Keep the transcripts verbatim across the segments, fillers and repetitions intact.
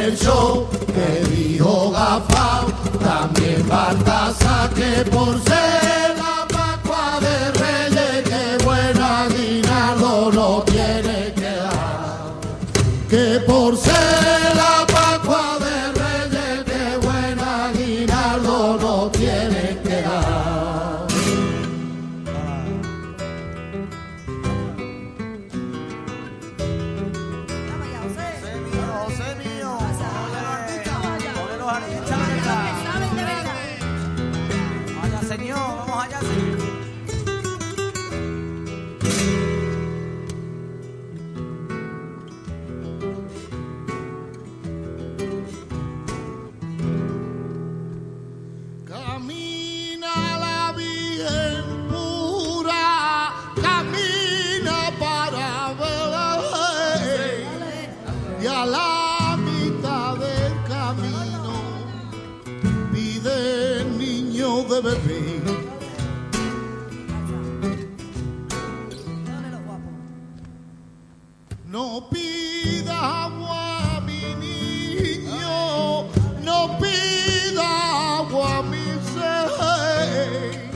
Melchor, que dijo Gafán, también Baltasar, que por ser la Pascua de Reyes, que buen aguinaldo no tiene que dar. Que por ser la Pascua de Reyes, que buen aguinaldo no tiene que dar. Señor, vamos allá, Señor. Camina la Virgen pura, camina para Belén, y a la mitad del camino pide el niño de bebé. No pida agua, mi niño, no pida agua, mi sed.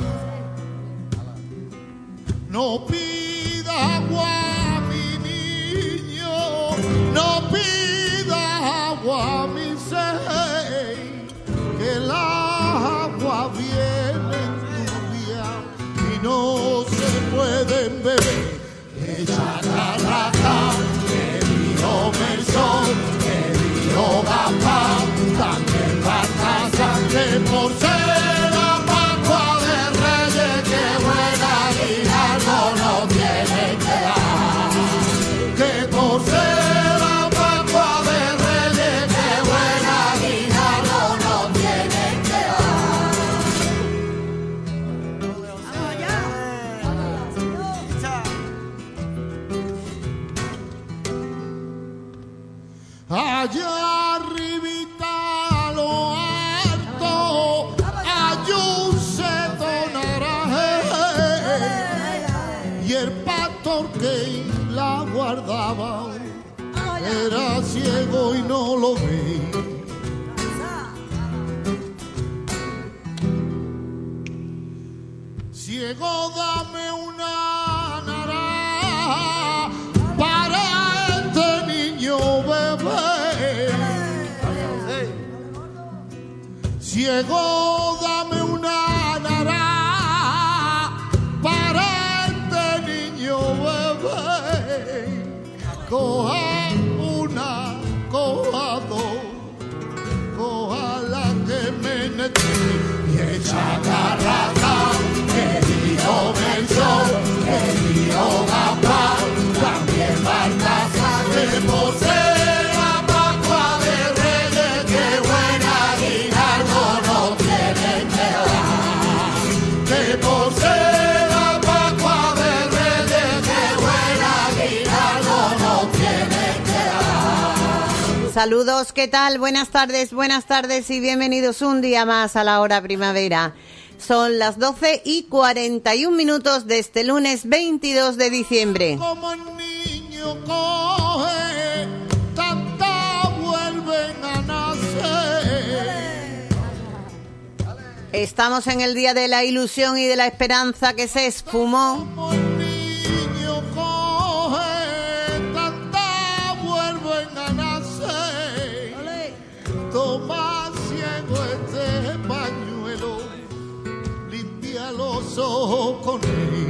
No pida agua, mi niño, no pida agua, mi sed. Que la agua viene tibia y no se pueden beber. Ella carraca, que dijo Melchor, que dijo Gafán, también Baltasar, que por ser la Pascua de Reyes, que buen aguinaldo no tiene que dar. Que por ser la Pascua de Reyes, que buen aguinaldo no tiene que allá arribita a lo alto hay un seto naranjero, y el pastor que la guardaba era ciego y no lo ve. Ciego, dame una naranja para este niño bebé. Ciego, dame una naranja para este niño bebé. Coja una, coja dos, coja la que me neté y echa carraca. Que dijo Melchor, que dijo Gafán, también Baltasar, que por ser la Pascua de Reyes, que buen aguinaldo no tiene que dar. Que por ser la Pascua de Reyes, que buen aguinaldo no tiene que dar. Saludos, ¿qué tal? Buenas tardes, buenas tardes y bienvenidos un día más a la hora primavera. Son las doce y cuarenta y un minutos de este lunes veintidós de diciembre. Como el niño coge, tanta vuelven a nacer. Estamos en el día de la ilusión y de la esperanza que se esfumó. Como el niño coge, tanta vuelven a nacer. Toma ciego este pañuelo, limpia los ojos con él.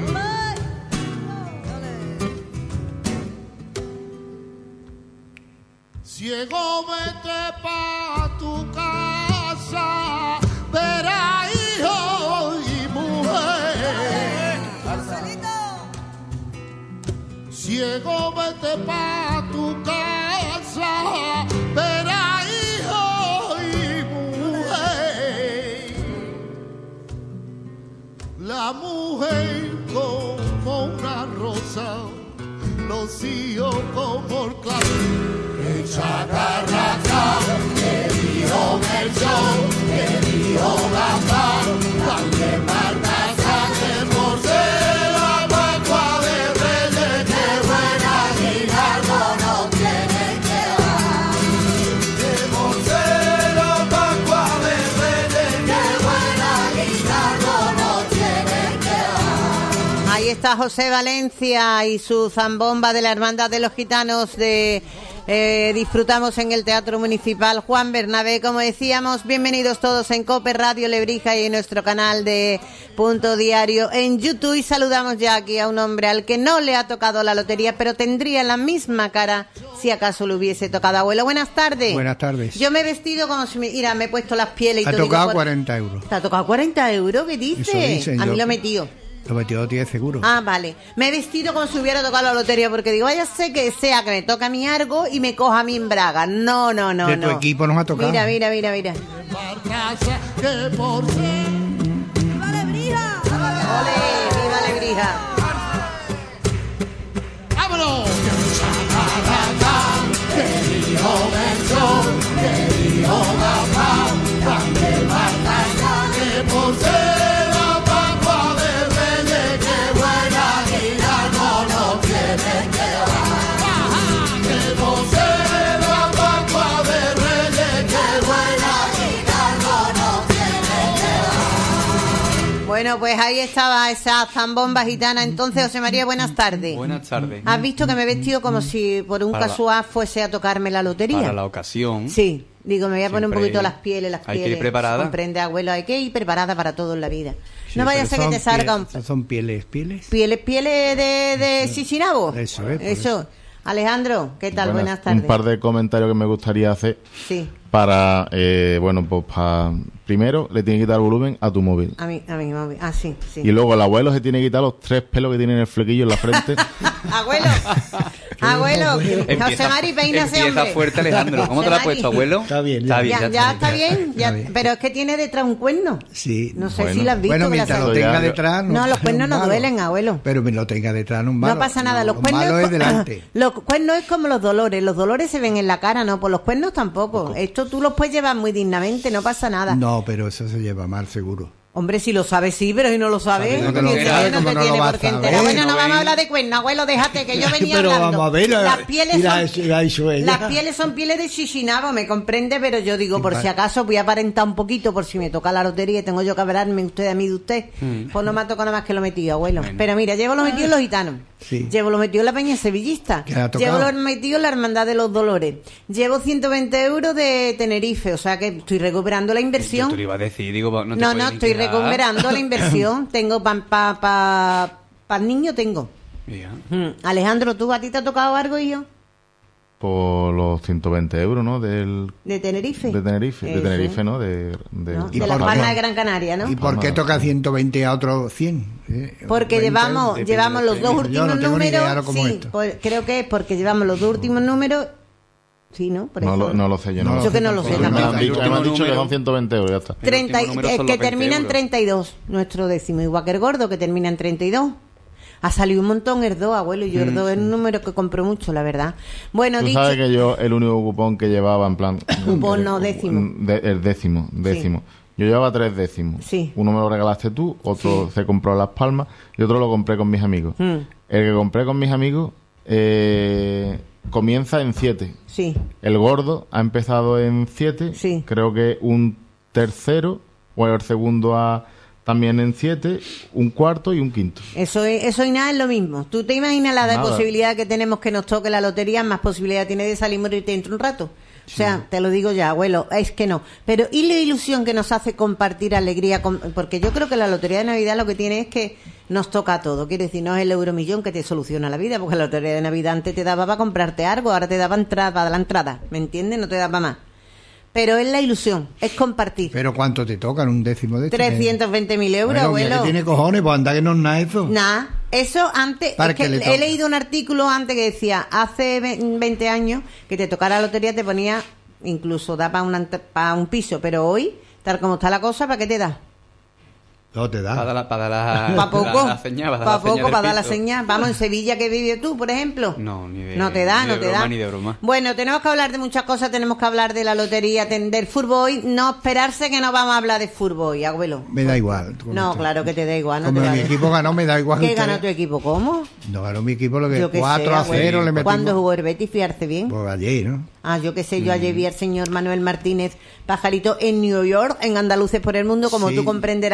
Ciego, vete pa' tu casa, verá hijo y mujer. Ciego, vete pa' tu casa, verá hijo y mujer. La mujer como una rosa, los hijos como el clavel. Echa carraca, que dijo Melchor, que dijo Gafán, también Baltasar, que por ser la Pascua de Reyes, que buen aguinaldo no tiene que dar. Que está José Valencia y su zambomba de la Hermandad de los Gitanos de eh, Disfrutamos en el Teatro Municipal Juan Bernabé. Como decíamos, bienvenidos todos en COPE Radio Lebrija y en nuestro canal de Punto Diario en YouTube. Y saludamos ya aquí a un hombre al que no le ha tocado la lotería, pero tendría la misma cara si acaso le hubiese tocado. Abuelo, buenas tardes. Buenas tardes. Yo me he vestido como si me... Mira, me he puesto las pieles y ha todo. Ha tocado digo, cuarenta euros. ¿Te ha tocado cuarenta euros? ¿Qué dices? Eso dicen, a mí yo- lo metió. Lo metió diez seguro. Ah, vale. Me he vestido como si hubiera tocado la lotería, porque digo, vaya sé que sea que me toca a mí algo y me coja a mí en braga. No, no, no, De no. tu equipo nos ha tocado. Mira, mira, mira, mira. Que por ser ¡Ole! ¡Viva Lebrija! ¡vámonos! Querido Bencho, querido Gafá, dame batalla que por ser la Pascua de Reyes, que buena vida no nos tiene que dar. Que por ser la Pascua de Reyes, que buena vida no nos tiene que dar. Bueno, pues ahí estaba esa zambomba gitana. Entonces, José María, buenas tardes. Buenas tardes. ¿Has visto que me he vestido como si por un Para la- casual fuese a tocarme la lotería? Para la ocasión. Sí, digo, me voy a poner un Siempre poquito las pieles, las hay que ir pieles. preparada. Comprende, abuelo, hay que ir preparada para todo en la vida. Sí, no vaya a pero ser que son te salga un... pie- Son pieles, pieles. Pieles, pieles de, de Sichinabo. Eso es, por Eso. Alejandro, ¿qué tal? Buenas, Buenas, tardes. Un par de comentarios que me gustaría hacer Sí, para, eh, bueno, pues para... Primero, le tiene que quitar el volumen a tu móvil. a mí, a mí, a mí. Ah, sí, sí. Y luego el abuelo se tiene que quitar los tres pelos que tiene en el flequillo en la frente. Abuelo, abuelo, José Mari, peina ese empieza hombre. fuerte, Alejandro. ¿Cómo te lo has José puesto, Mari. abuelo? Está bien, Está ya. bien, Ya, ya está bien, ya, Está bien. pero es que tiene detrás un cuerno. Sí. No sé Bueno. si lo has visto. Bueno, que la mientras sa- lo Ya, tenga yo- detrás... No, los es cuernos un no malo. duelen, abuelo. Pero me lo tenga detrás, no es malo. No pasa nada, los Lo cuernos malo es es co- delante. Los cuernos es como los dolores, los dolores se ven en la cara, no, pues los cuernos tampoco. Esto tú los puedes llevar muy dignamente, no pasa nada. No, pero eso se lleva mal, seguro. Hombre, si lo sabes, sí, pero si no lo sabes, Sabiendo que lo piensa sabe, que no ¿cómo te no lo tiene vas por qué a enterar. saber? Bueno, no No vamos a ven. hablar de cuernos, abuelo, déjate, que yo venía Pero hablando. vamos a ver, las pieles y la- son, y la hizo ella. las pieles son pieles de Sichinabo, me comprende, pero yo digo, por pa- si acaso voy a aparentar un poquito, por si me toca la lotería y tengo yo que hablarme usted a mí de usted, pues no me ha tocado nada más que lo metido, abuelo. Bueno. Pero mira, llevo lo metido en los gitanos, Sí. llevo lo metido en la peña sevillista, ¿Qué ha tocado? llevo lo metido en la hermandad de los dolores, llevo ciento veinte euros de Tenerife, o sea que estoy recuperando la Yo inversión. te lo iba a decir, digo, no te No, puedes no, ni estoy quedar. recuperando la inversión. Tengo para pa, pa, pa el niño, tengo. Ya. Mm. Alejandro, ¿tú a ti te ha tocado algo, hijo? Por los ciento veinte euros, ¿no? Del, ¿De Tenerife? de Tenerife. De Eso. Tenerife, ¿no? De, de, ¿No? ¿Y De por las qué? Palmas de Gran Canaria, ¿no? ¿Y por qué toca ciento veinte a otros cien? Eh, Porque veinte, llevamos depende llevamos del los dos premio. Yo últimos no tengo ni idea números. de cómo Sí, esto. pues, creo que es porque llevamos los dos últimos números. Sí, ¿no? Por no, eso. lo, no lo sé, yo no, No lo lo Yo que no lo sé Me han tampoco. dicho, El me han último dicho que número- son ciento veinte euros, ya está. treinta, El último número el son que los veinte termina en euros. treinta y dos, nuestro décimo, igual que el gordo que termina en treinta y dos. Ha salido un montón el dos, abuelo, y yo el dos es un número que compro mucho, la verdad. Bueno, Tú dicho... sabes que yo el único cupón que llevaba, en plan... Cupón no, décimo. de- el décimo, décimo. Yo llevaba tres décimos. Sí. Uno me lo regalaste tú, otro Sí. se compró en Las Palmas y otro lo compré con mis amigos. Mm. El que compré con mis amigos eh, comienza en siete. Sí. El gordo ha empezado en siete. Sí. Creo que un tercero, o el segundo a, también en siete, un cuarto y un quinto. Eso es, eso y nada es lo mismo. ¿Tú te imaginas la de Nada. posibilidad que tenemos que nos toque la lotería? Más posibilidad tiene de salir y morirte dentro de un rato. O sea, te lo digo ya, abuelo, es que no. Pero ¿y la ilusión que nos hace compartir alegría? Con- porque yo creo que la lotería de Navidad lo que tiene es que nos toca todo. Quiere decir, no es el euromillón que te soluciona la vida, porque la lotería de Navidad antes te daba para comprarte algo, ahora te daba entrada para la entrada, ¿me entiendes? No te daba más. Pero es la ilusión, es compartir. ¿Pero cuánto te tocan? ¿Un décimo de esto? trescientos veinte mil euros, Bueno, mira abuelo. que tiene cojones, pues anda que no es nada eso. Nada, eso antes, Para es que que le he toque. leído un artículo antes que decía, hace ve- veinte años que te tocara la lotería te ponía, incluso da para un piso, pero hoy, tal como está la cosa, ¿para qué te da? No te Para da. dar la, para dar la, ¿Para poco? la, la señal, para dar ¿Para la señal poco? del ¿Para dar la piso. señal? Vamos, en Sevilla que vives tú, por ejemplo. No, ni de- No te da, ni no de te broma, da. ni de broma. Bueno, tenemos que hablar de muchas cosas, tenemos que hablar de la lotería, ten- del fútbol hoy. No esperarse que no vamos a hablar de fútbol hoy, abuelo. Me da igual. No, claro que te da igual, no Como te da mi igual. equipo ganó, me da igual. ¿Qué que ustedes- ganó tu equipo? ¿Cómo? No ganó mi equipo lo que Yo qué sé, cuatro a cero abuelo. le metimos. ¿Cuándo jugó el Betis? Fiarse bien. Pues ayer, ¿no? Ah, yo qué sé, Mm. yo ayer vi al señor Manuel Martínez Pajarito en New York, en Andaluces por el Mundo, como Sí. tú comprenderás, no iba En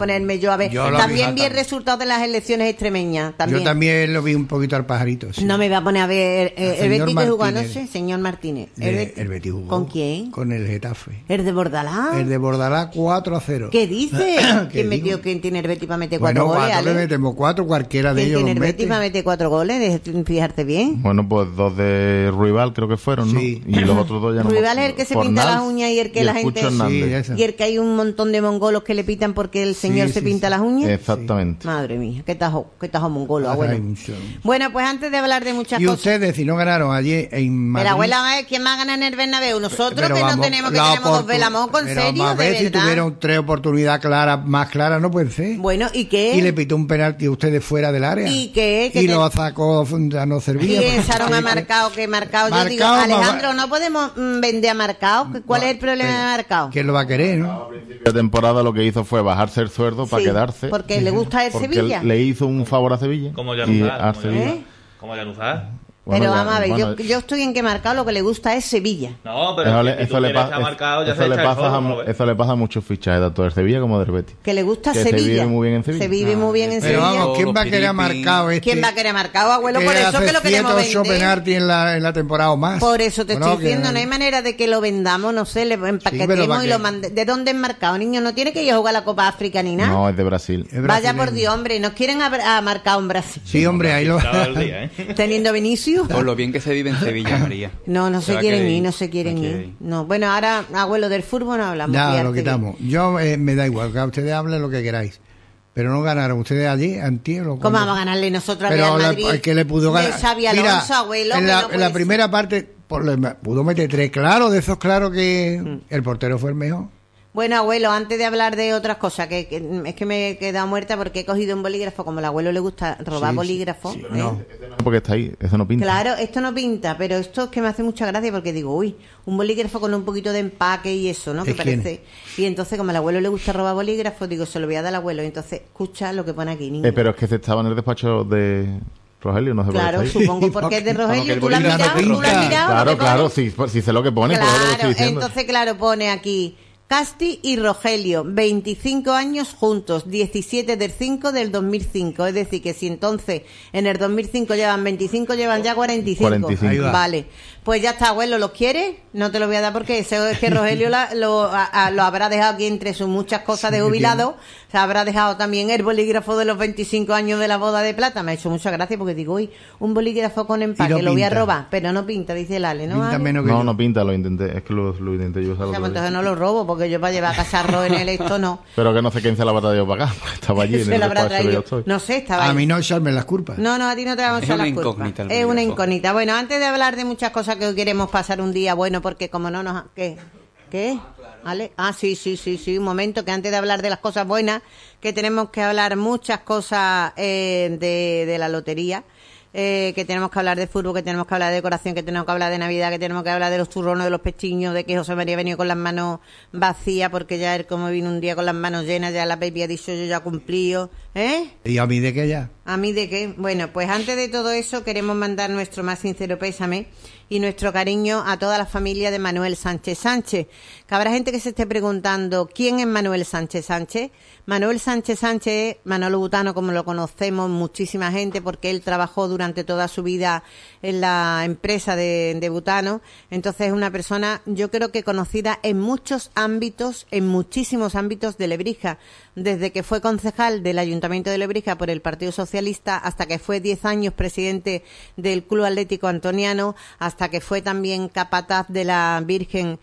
ponerme yo a ver. Yo lo También vi- vi el resultado de las elecciones extremeñas. También. Yo también lo vi un poquito al pajarito. Sí. No me va a poner a ver eh, Al el señor Betis que jugó Martínez. anoche, señor Martínez. De- El Betis. el Betis jugó. ¿Con quién? Con el Getafe. ¿El de Bordalás? El de Bordalás cuatro a cero. ¿Qué dice? ¿Qué ¿Quién metió? digo? ¿Quién tiene el Betis para meter cuatro Bueno, goles? cuatro le Ale? metemos cuatro, cualquiera de ¿Quién ellos tiene los el Betis mete. para meter cuatro goles? De- Fijarte bien. Bueno, pues dos de Ruibal creo que fueron, ¿no? Sí. Y los otros dos ya no me Ruibal acuerdo. es el que se pinta Fornals las uñas y el que y la el gente- Pucho Hernández. Sí, esa. Y el que hay un montón de mongolos que le pitan porque el señor Sí, se sí, pinta sí. las uñas. Exactamente. Madre mía, qué tajo, qué tajo mongolo, Ay, abuelo. mucho. Bueno, pues antes de hablar de muchas Y cosas. ustedes, si no ganaron allí en Madrid... Pero abuela, ¿eh? ¿quién más gana en el Bernabéu? Nosotros pero que no vamos, tenemos, que la tenemos dos oportun- velamocos, ¿en pero serio? vamos a ¿De ver, si verdad? tuvieron tres oportunidades claras, más claras, no pueden ser. Bueno, ¿y qué? Y le pitó un penalti a ustedes fuera del área. ¿Y qué? Que Y te- lo sacó, ya no servía. Y Sharon ha marcado, que marcado. Yo digo, Marcao, Alejandro, mamá. no podemos mm, vender a marcado. ¿Cuál es el problema Pero, de marcado? ¿Quién lo va a querer, no? La temporada lo que hizo fue bajarse el sueldo para Sí, quedarse. porque le gusta el porque Sevilla. le hizo un favor a Sevilla. Como y Januzaj. a Como Sevilla. ¿Eh? Como Januzaj. Bueno, Pero ya, vamos a ver, bueno, yo, yo estoy en que marcado lo que le gusta es Sevilla. No, pero Eso es le, que si eso tú le quieres pasa, estar marcado, ya eso se le echa el pasa sol, a, ¿no mu- ves? eso le pasa a muchos fichajes, tanto del Sevilla como del Betis. Que le gusta Que se Sevilla. vive muy bien en Sevilla. Se vive muy bien en Pero Sevilla. vamos, ¿quién Los va a querer a Piripin. marcado este? ¿Quién va a querer marcado, abuelo? Por que eso hace que lo queremos siete, ocho vender. penaltis en la, en la temporada o más. Por eso te Bueno, estoy que- diciendo, no hay manera de que lo vendamos, no sé, le pero empaquetemos ¿para y qué? lo mande. ¿De dónde es marcado, niño? No tiene que ir a jugar a la Copa África ni nada. No, es de Brasil. Es Vaya por brasileño. Dios, hombre, nos quieren a, a marcado en Brasil. Sí, hombre, ahí lo... Todo el día, ¿eh? Teniendo Vinicius. Por lo bien que se vive en Sevilla, María. No, no se va a quieren querer ir, ir, no se quieren no quiere ir. ir. No, bueno, ahora, abuelo, del fútbol no hablamos. Ya, fíjate lo bien. quitamos. Yo eh, me da igual, que ustedes hablen lo que queráis. Pero no ganaron ustedes allí, antier o ¿Cómo cuando- vamos a ganarle nosotros al Pero Real la- Madrid? el que le pudo ganar. De Xavi Mira, Alonso, abuelo, en que la, no en puede la ser. primera parte por le- pudo meter tres, claro, de esos claro que Mm. el portero fue el mejor. Bueno, abuelo, antes de hablar de otras cosas, que, que es que me he quedado muerta porque he cogido un bolígrafo, como al abuelo le gusta robar Sí, bolígrafos. sí, ¿eh? no. Porque está ahí, eso no pinta. Claro, esto no pinta, pero esto es que me hace mucha gracia porque digo, uy, un bolígrafo con un poquito de empaque y eso, ¿no? Que ¿Es quién? parece. Y entonces, como al abuelo le gusta robar bolígrafos, digo, se lo voy a dar al abuelo. Y entonces, escucha lo que pone aquí, niño. Eh, pero es que se estaba en el despacho de Rogelio, no sé por qué Claro, está ahí. supongo porque es de Vamos, que Rogelio. el ¿Tú lo has bolígrafo mirado? ¿Tú lo has pinta. mirado? Claro, lo que claro, pone? sí, por- si sé lo que pone, por eso lo Claro, estoy diciendo. entonces, claro, pone aquí Casti y Rogelio, veinticinco años juntos, diecisiete del cinco del dos mil cinco. Es decir, que si entonces en el dos mil cinco llevan veinticinco, llevan ya cuarenta y cinco. cuarenta y cinco. Ahí va. Vale, pues ya está, abuelo, ¿los quieres? No te lo voy a dar porque ese es que Rogelio la- lo, a- a- lo habrá dejado aquí entre sus muchas cosas de Sí, jubilado. Se habrá dejado también el bolígrafo de los veinticinco años de la boda de plata. Me ha hecho mucha gracia porque digo, uy, un bolígrafo con empaque, no lo voy a pinta. robar, pero no pinta, dice el Ale, ¿no? Pinta Ale? menos que No, yo. no pinta, lo intenté, es que lo, lo intenté yo usar O sea, otro pues día. entonces no lo robo porque yo para llevar a cacharro en el esto no. Pero que no sé quién se la habrá traído para acá, porque estaba allí en Se el lo habrá despacho que yo traído. estoy. No sé, estaba A ahí. mí no echarme las culpas. No, no, a ti no te vamos a Es echar una las culpas. incógnita el Es una bolígrafo. incógnita. Bueno, antes de hablar de muchas cosas que hoy queremos pasar un día bueno, porque como no nos... ¿Qué? ¿Qué? ¿Vale? Ah, sí, sí, sí, sí, un momento, que antes de hablar de las cosas buenas, que tenemos que hablar muchas cosas eh, de, de la lotería, eh, que tenemos que hablar de fútbol, que tenemos que hablar de decoración, que tenemos que hablar de Navidad, que tenemos que hablar de los turrones, de los pechiños, de que José María ha venido con las manos vacías, porque ya él como vino un día con las manos llenas, ya la baby ha dicho yo ya he cumplido, ¿eh? ¿Y a mí de qué ya? ¿A mí de qué? Bueno, pues antes de todo eso queremos mandar nuestro más sincero pésame y nuestro cariño a toda la familia de Manuel Sánchez Sánchez. Que habrá gente que se esté preguntando ¿quién es Manuel Sánchez Sánchez? Manuel Sánchez Sánchez, Manolo Butano, como lo conocemos muchísima gente, porque él trabajó durante toda su vida en la empresa de, de Butano. Entonces es una persona, yo creo que conocida en muchos ámbitos, en muchísimos ámbitos de Lebrija. Desde que fue concejal del Ayuntamiento de Lebrija por el Partido Socialista, hasta que fue diez años presidente del Club Atlético Antoniano, hasta que fue también capataz de la Virgen,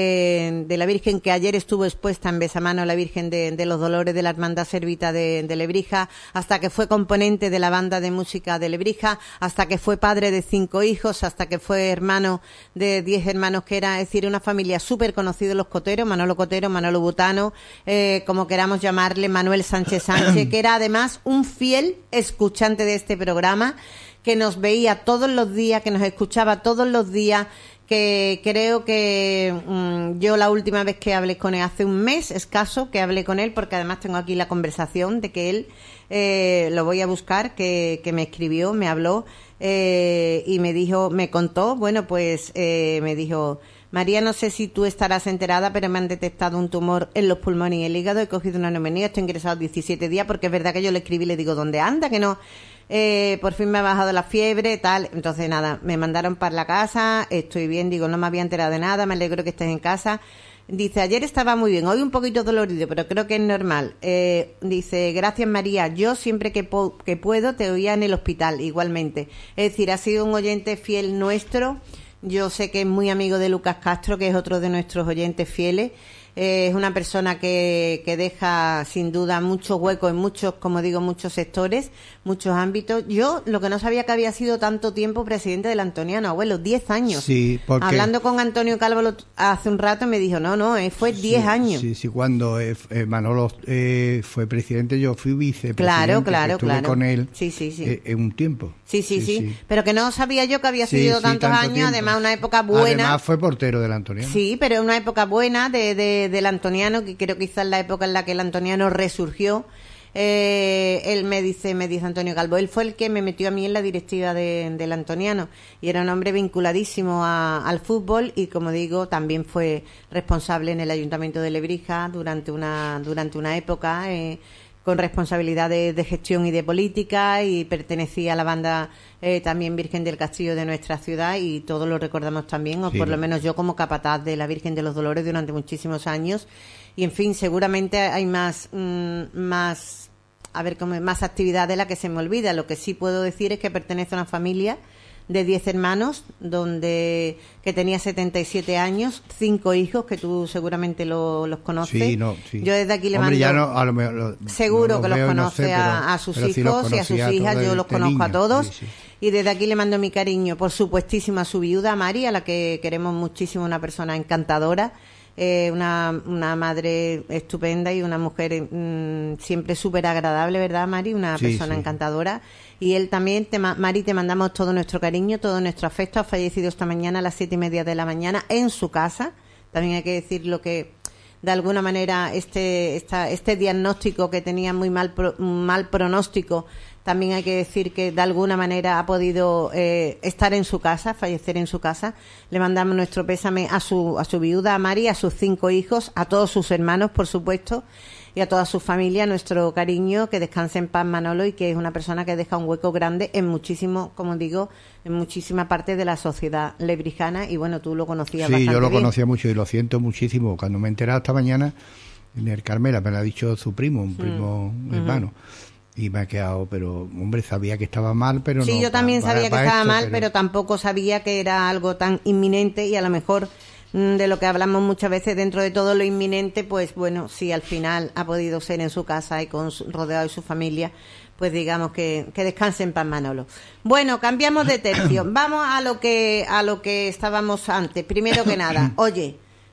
eh, de la Virgen que ayer estuvo expuesta en Besamano, la Virgen de, de los Dolores de la Hermandad Servita de, de Lebrija, hasta que fue componente de la banda de música de Lebrija, hasta que fue padre de cinco hijos, hasta que fue hermano de diez hermanos, que era, es decir, una familia súper conocida, los Coteros, Manolo Cotero, Manolo Butano, eh, como queramos llamarle, Manuel Sánchez Sánchez, que era además un fiel escuchante de este programa, que nos veía todos los días, que nos escuchaba todos los días, que creo que mmm, yo la última vez que hablé con él, hace un mes escaso que hablé con él, porque además tengo aquí la conversación de que él, eh, lo voy a buscar, que, que me escribió, me habló, eh, y me dijo, me contó, bueno, pues eh, me dijo, María, no sé si tú estarás enterada, pero me han detectado un tumor en los pulmones y el hígado. He cogido una neumonía, estoy ingresado diecisiete días, porque es verdad que yo le escribí y le digo, ¿dónde anda? Que no... Eh, por fin me ha bajado la fiebre, tal. Entonces, nada, me mandaron para la casa, estoy bien, digo, no me había enterado de nada, me alegro que estés en casa. Dice, ayer estaba muy bien, hoy un poquito dolorido, pero creo que es normal. Eh, dice, gracias María, yo siempre que, po- que puedo te oía en el hospital, igualmente. Es decir, ha sido un oyente fiel nuestro. Yo sé que es muy amigo de Lucas Castro, que es otro de nuestros oyentes fieles. Eh, es una persona que, que deja sin duda muchos huecos en muchos, como digo, muchos sectores, muchos ámbitos. Yo lo que no sabía que había sido tanto tiempo presidente del Antoniano, abuelo, diez años. Sí, porque... Hablando con Antonio Calvo lo- hace un rato me dijo, no, no, eh, fue diez Sí, años. Sí, sí, cuando eh, eh, Manolo eh, fue presidente, yo fui vicepresidente. Claro, claro, que estuve claro. con él Sí, sí, sí. eh, en un tiempo. Sí, sí, sí, pero que no sabía yo que había Sí, sido sí, tantos tanto años, tiempo. además una época buena. Además fue portero del Antoniano. Sí, pero una época buena de, de, del Antoniano, que creo que quizás la época en la que el Antoniano resurgió. Eh, él me dice, me dice Antonio Calvo, él fue el que me metió a mí en la directiva de, del Antoniano y era un hombre vinculadísimo a, al fútbol y, como digo, también fue responsable en el Ayuntamiento de Lebrija durante una, durante una época, eh, con responsabilidad de, de gestión y de política, y pertenecía a la banda eh, también Virgen del Castillo de nuestra ciudad, y todos lo recordamos también, o Sí, por lo lo- menos yo como capataz de la Virgen de los Dolores durante muchísimos años. Y en fin, seguramente hay más, mm, más, a ver, como más actividad de la que se me olvida. Lo que sí puedo decir es que pertenece a una familia de diez hermanos, donde que tenía setenta y siete años, cinco hijos, que tú seguramente lo- los conoces. Sí, no, sí. Yo desde aquí le Hombre, mando... ya no, a lo mejor lo- Seguro no que los veo y no conoce sé, a, pero- a sus pero sí los hijos y a sus conocía hijas, todos yo de- los de conozco a niño. todos. Sí, sí. Y desde aquí le mando mi cariño, por supuestísimo, a su viuda, Mari, a la que queremos muchísimo, una persona encantadora, eh, una, una madre estupenda y una mujer mm, siempre súper agradable, ¿verdad, Mari? Una Sí, persona sí. encantadora. Y él también, te, ma- Mari, te mandamos todo nuestro cariño, todo nuestro afecto. Ha fallecido esta mañana a las siete y media de la mañana en su casa. También hay que decir lo que, de alguna manera, este, esta, este diagnóstico que tenía muy mal, pro- mal pronóstico, también hay que decir que de alguna manera ha podido eh, estar en su casa, fallecer en su casa. Le mandamos nuestro pésame a su, a su viuda, a Mari, a sus cinco hijos, a todos sus hermanos, por supuesto, y a toda su familia, nuestro cariño, que descanse en paz Manolo, y que es una persona que deja un hueco grande en muchísimo, como digo, en muchísima parte de la sociedad lebrijana, y bueno, tú lo conocías Sí, bastante yo lo bien. conocía mucho y lo siento muchísimo. Cuando me he enterado esta mañana, en el Carmela, me lo ha dicho su primo, un primo hermano. Y me ha quedado, pero hombre, sabía que estaba mal, pero Sí, no. yo también pa- sabía pa- que pa estaba esto, mal, pero... tampoco sabía que era algo tan inminente, y a lo mejor mm, de lo que hablamos muchas veces, dentro de todo lo inminente, pues bueno, si al final ha podido ser en su casa y con su, rodeado de su familia, pues digamos que, que descanse en paz Manolo. Bueno, cambiamos de tercio. Vamos a lo que a lo que estábamos antes. Primero que nada, oye,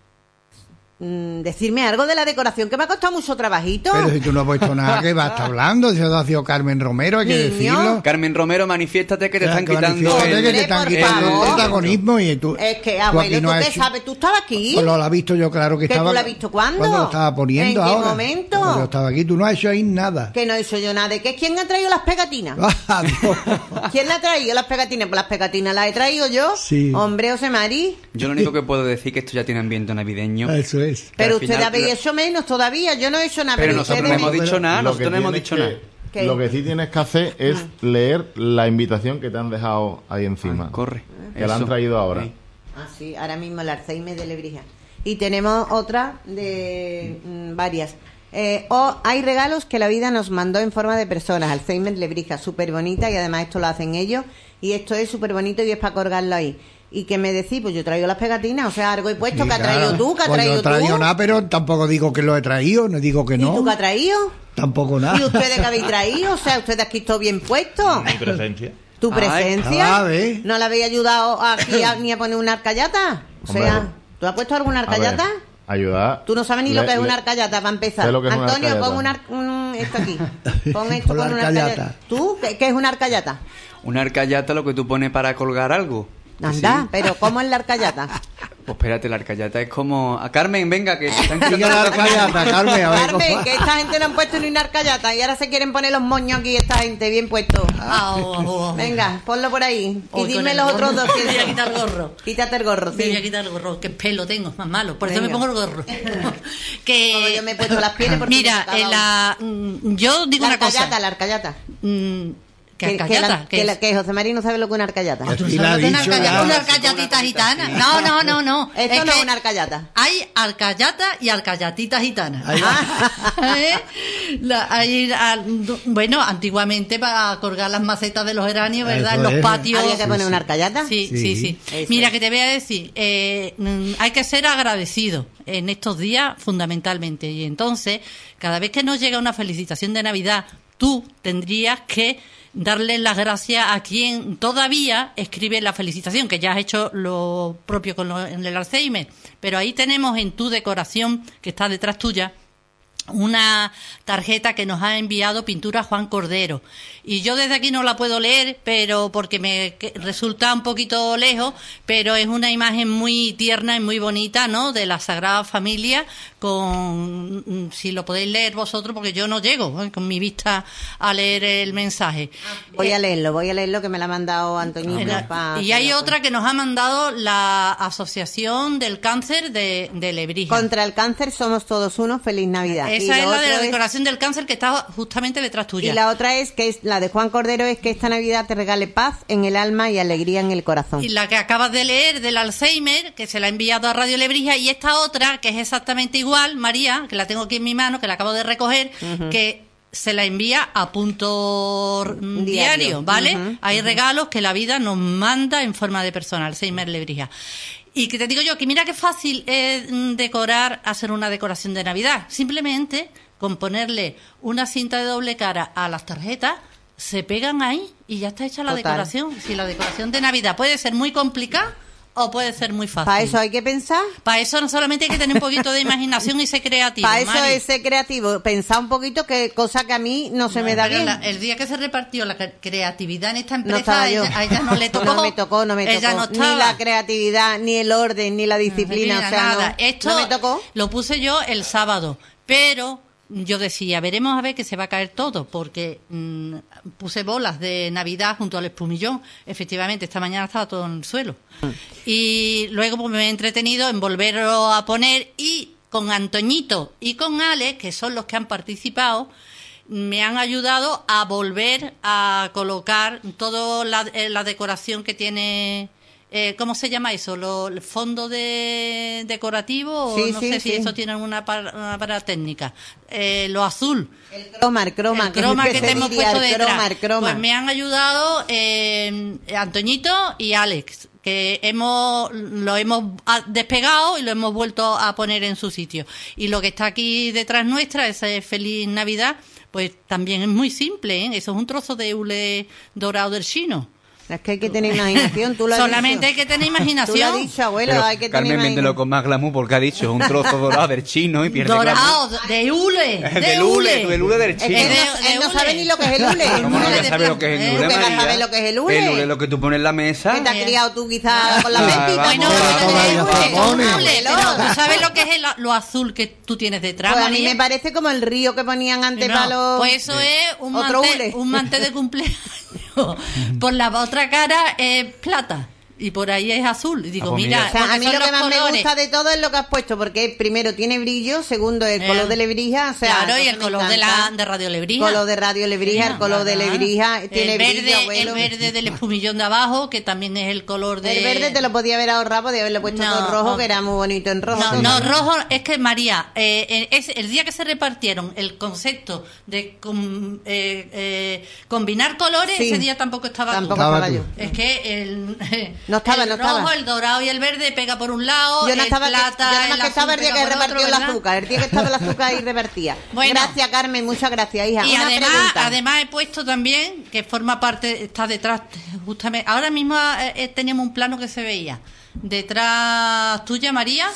mm, decirme algo de la decoración, que me ha costado mucho trabajito. Pero si tú no has puesto nada, ¿qué va a estar hablando? Si lo ha sido Carmen Romero, hay que Niño. decirlo. Carmen Romero, manifiéstate que te O sea, están que quitando manifiéstate el- que te están por quitando favor. el protagonismo y tú. Es que, tú abuelo, aquí no ¿tú has qué hecho- sabes? ¿Tú estabas aquí? Pues lo has visto yo, claro que ¿Que estaba. tú lo has visto cuándo? Cuando lo estaba poniendo ¿En qué ahora. momento? Cuando yo estaba aquí, tú no has hecho ahí nada. Que no he hecho yo nada. ¿De qué? ¿Quién ha traído las pegatinas? Adiós. ¿Quién le ha traído las pegatinas? Pues las pegatinas las he traído yo. Sí. Hombre, José Mari. Yo lo único que puedo decir que esto ya tiene ambiente navideño. Eso es. Pero al ustedes final habéis lo- hecho menos todavía. Yo no he hecho nada. Pero Pero, nosotros ustedes no hemos me- dicho nada, Lo nosotros que no hemos tienes dicho que- nada. ¿Qué? Lo que sí tienes que hacer es leer la invitación que te han dejado ahí encima. Ah, corre. Que la han Eso. traído ahora. Sí. Ah, sí, ahora mismo el Alzheimer de Lebrija. Y tenemos otra de mm, varias. Eh, o hay regalos que la vida nos mandó en forma de personas. Alzheimer Lebrija, súper bonita, y además esto lo hacen ellos. Y esto es súper bonito y es para colgarlo ahí. Y que me decís, pues yo traigo las pegatinas, o sea, algo he puesto. Sí, que ha claro. traído tú, que ha Pues traído no he traído tú. nada, pero tampoco digo que lo he traído, no digo que ¿Y no. tú qué has traído? Tampoco nada. ¿Y ustedes qué habéis traído? O sea, ustedes aquí todo bien puesto. Mi presencia. ¿Tu Ay, presencia? ah, ¿ves? ¿No le habéis ayudado aquí a- ni a poner una arcayata? O sea, Hombre. ¿tú has puesto alguna A ver, arcayata? ayudar. Tú no sabes ni lo Le- que es una le- arcayata para empezar. sé lo que es una Antonio, arcayata. pon una, ar- un- esto aquí. Pon esto Pon con la una arcayata. arcayata. ¿Tú? ¿Qué, qué es una arcayata? Una arcayata lo que tú pones para colgar algo. Anda, Sí. pero ¿cómo es la arcayata? Pues espérate, la arcayata es como... A Carmen, venga, que te están Diga la arcayata, Carmen, a ver Carmen, cómo- que esta gente no han puesto ni una arcayata y ahora se quieren poner los moños aquí, esta gente, bien puesto. Ah, oh, oh, oh. Venga, ponlo por ahí. Y Hoy con dime el los gorro. otros Me voy a doscientos. quitar el gorro. Quítate el gorro, Me voy a sí. quitar el gorro, que pelo tengo, es más malo. Por eso Venga. me pongo el gorro. que Como yo me he puesto las pieles porque Mira, me he en la, mm, yo digo La una cosa. arcayata, la arcayata. Mm, ¿Qué Que, que, arcayata? la- ¿Qué que, es? la- que José María no sabe lo que es una arcayata. ¿Tú Y sabes la lo que es una ha dicho arcayata? ya. Una Sí, como arcayatita una gitana. cosita No, no, no, no. Esto Es no es que una arcayata. Hay arcayata y arcayatita gitana. Ahí va. ¿Eh? La- hay, al- bueno, antiguamente para colgar las macetas de los geranios, ¿verdad? Eso En los es. patios. ¿Había que Sí, poner sí. una arcayata? Sí, Sí. sí, sí. Eso Mira, es. que te voy a decir, eh, mm, hay que ser agradecido en estos días fundamentalmente. Y entonces, cada vez que nos llega una felicitación de Navidad, tú tendrías que darle las gracias a quien todavía escribe la felicitación, que ya has hecho lo propio con lo- en el Alzheimer. Pero ahí tenemos en tu decoración, que está detrás tuya, una tarjeta que nos ha enviado Pintura Juan Cordero, y yo desde aquí no la puedo leer, pero porque me que- resulta un poquito lejos, pero es una imagen muy tierna y muy bonita, ¿no?, de la Sagrada Familia, con, mm, si lo podéis leer vosotros, porque yo no llego ¿eh? con mi vista a leer el mensaje. Voy Eh, a leerlo, voy a leerlo que me la ha mandado Antoñito. Mira, pa- y hay pa- otra que nos ha mandado la Asociación del Cáncer de, de Lebrija. Contra el cáncer somos todos uno, feliz Navidad. Y Esa es lo la de la otro es- decoración del cáncer que está justamente detrás tuya. Y la otra es que es la de Juan Cordero, es que esta Navidad te regale paz en el alma y alegría en el corazón. Y la que acabas de leer del Alzheimer, que se la ha enviado a Radio Lebrija, y esta otra, que es exactamente igual, María, que la tengo aquí en mi mano, que la acabo de recoger, que se la envía a punto mm, Diario. diario, ¿vale? Ujú, Hay regalos que la vida nos manda en forma de persona, Alzheimer Lebrija. Y que te digo yo, que mira qué fácil es mm, decorar, hacer una decoración de Navidad. Simplemente con ponerle una cinta de doble cara a las tarjetas, se pegan ahí y ya está hecha la Total. decoración. Si la decoración de Navidad puede ser muy complicada o puede ser muy fácil. Para eso hay que pensar. Para eso no solamente hay que tener un poquito de imaginación y ser creativo. Para eso Mari. es ser creativo, pensar un poquito que cosa que a mí no se me da Pero bien. la- el día que se repartió la cre- creatividad en esta No empresa, estaba a, yo. ella, a ella no le tocó. No me tocó, no me tocó. Ella no estaba. Ni la creatividad, ni el orden, ni la disciplina. Mira, o sea, nada. no, Esto no me tocó. lo puse yo el sábado, pero yo decía, veremos a ver que se va a caer todo, porque mm, puse bolas de Navidad junto al espumillón. Efectivamente, esta mañana estaba todo en el suelo. Y luego pues, me he entretenido en volverlo a poner, y con Antoñito y con Ale, que son los que han participado, me han ayudado a volver a colocar toda la, eh, la decoración que tiene. Eh, ¿Cómo se llama eso? ¿Lo, ¿El fondo de decorativo? O Sí, no sí, sé si sí. eso tiene alguna par- una para técnica. Eh, lo azul. El croma, el croma. el croma que, se te hemos diría, puesto el detrás. croma, el croma. Pues me han ayudado eh, Antoñito y Alex, que hemos lo hemos ah, despegado y lo hemos vuelto a poner en su sitio. Y lo que está aquí detrás nuestra, ese Feliz Navidad, pues también es muy simple, ¿eh? Eso es un trozo de hule dorado del chino. Es que hay que tener imaginación, tú lo has Solamente dicho. hay que tener Tú lo has imaginación. dicho, abuelo, Pero hay que Carmen, tener véndelo imaginación. con más glamour porque ha dicho un trozo dorado del chino y pierde glamour. Dorado, de hule. De Del hule, del hule del Es que chino. él de- no, de él no hule. sabe ni lo que es el hule. ¿Cómo ¿Cómo no hule ya de sabe lo que es el plan- hule, ¿Tú qué vas a María? saber lo que es el hule? El hule es lo que tú pones en la mesa. Que te has criado tú quizás con la Ah, mentita. vamos. Bueno, Pero pero todavía de hule, se pone. de hule, pero ¿tú sabes lo que es el- lo azul que tú tienes detrás, Pues a mí María? me parece como el río que ponían antes No, para los... pues eso es un Otro mantel, hule. un mantel de cumpleaños. Por la otra cara es plata y por ahí es azul. Y digo, Ah, pues mira, mira. O sea, a porque mí son lo que los más me colores. gusta de todo es lo que has puesto, porque primero tiene brillo, segundo el Eh, color de Lebrija, o sea... claro, y el entonces me color de la encanta. de Radio Lebrija. Color de Radio Lebrija, el color de Claro. Lebrija, tiene el brillo, verde, abuelo. el verde del espumillón de abajo, que también es el color de El verde te lo podía haber ahorrado, podía haberle puesto No, todo rojo, no. que era muy bonito en rojo. No, no, rojo, es que María, eh, eh, es el día que se repartieron el concepto de com- eh, eh, combinar colores, Sí. ese día tampoco estaba tú. Tampoco Estaba estaba tú. yo. Es que el, No estaba, el no rojo, estaba. el dorado y el verde pega por un lado, Yo no el estaba, que, yo plata, nada más el que estaba el azul día que pega por repartió otro, el ¿verdad? azúcar, el día que estaba el azúcar ahí repartía. Bueno. Gracias, Carmen, muchas gracias, hija. Y Una además, pregunta. además he puesto también, que forma parte, está detrás, justamente, ahora mismo eh, eh, teníamos un plano que se veía detrás tuya, María. Sí.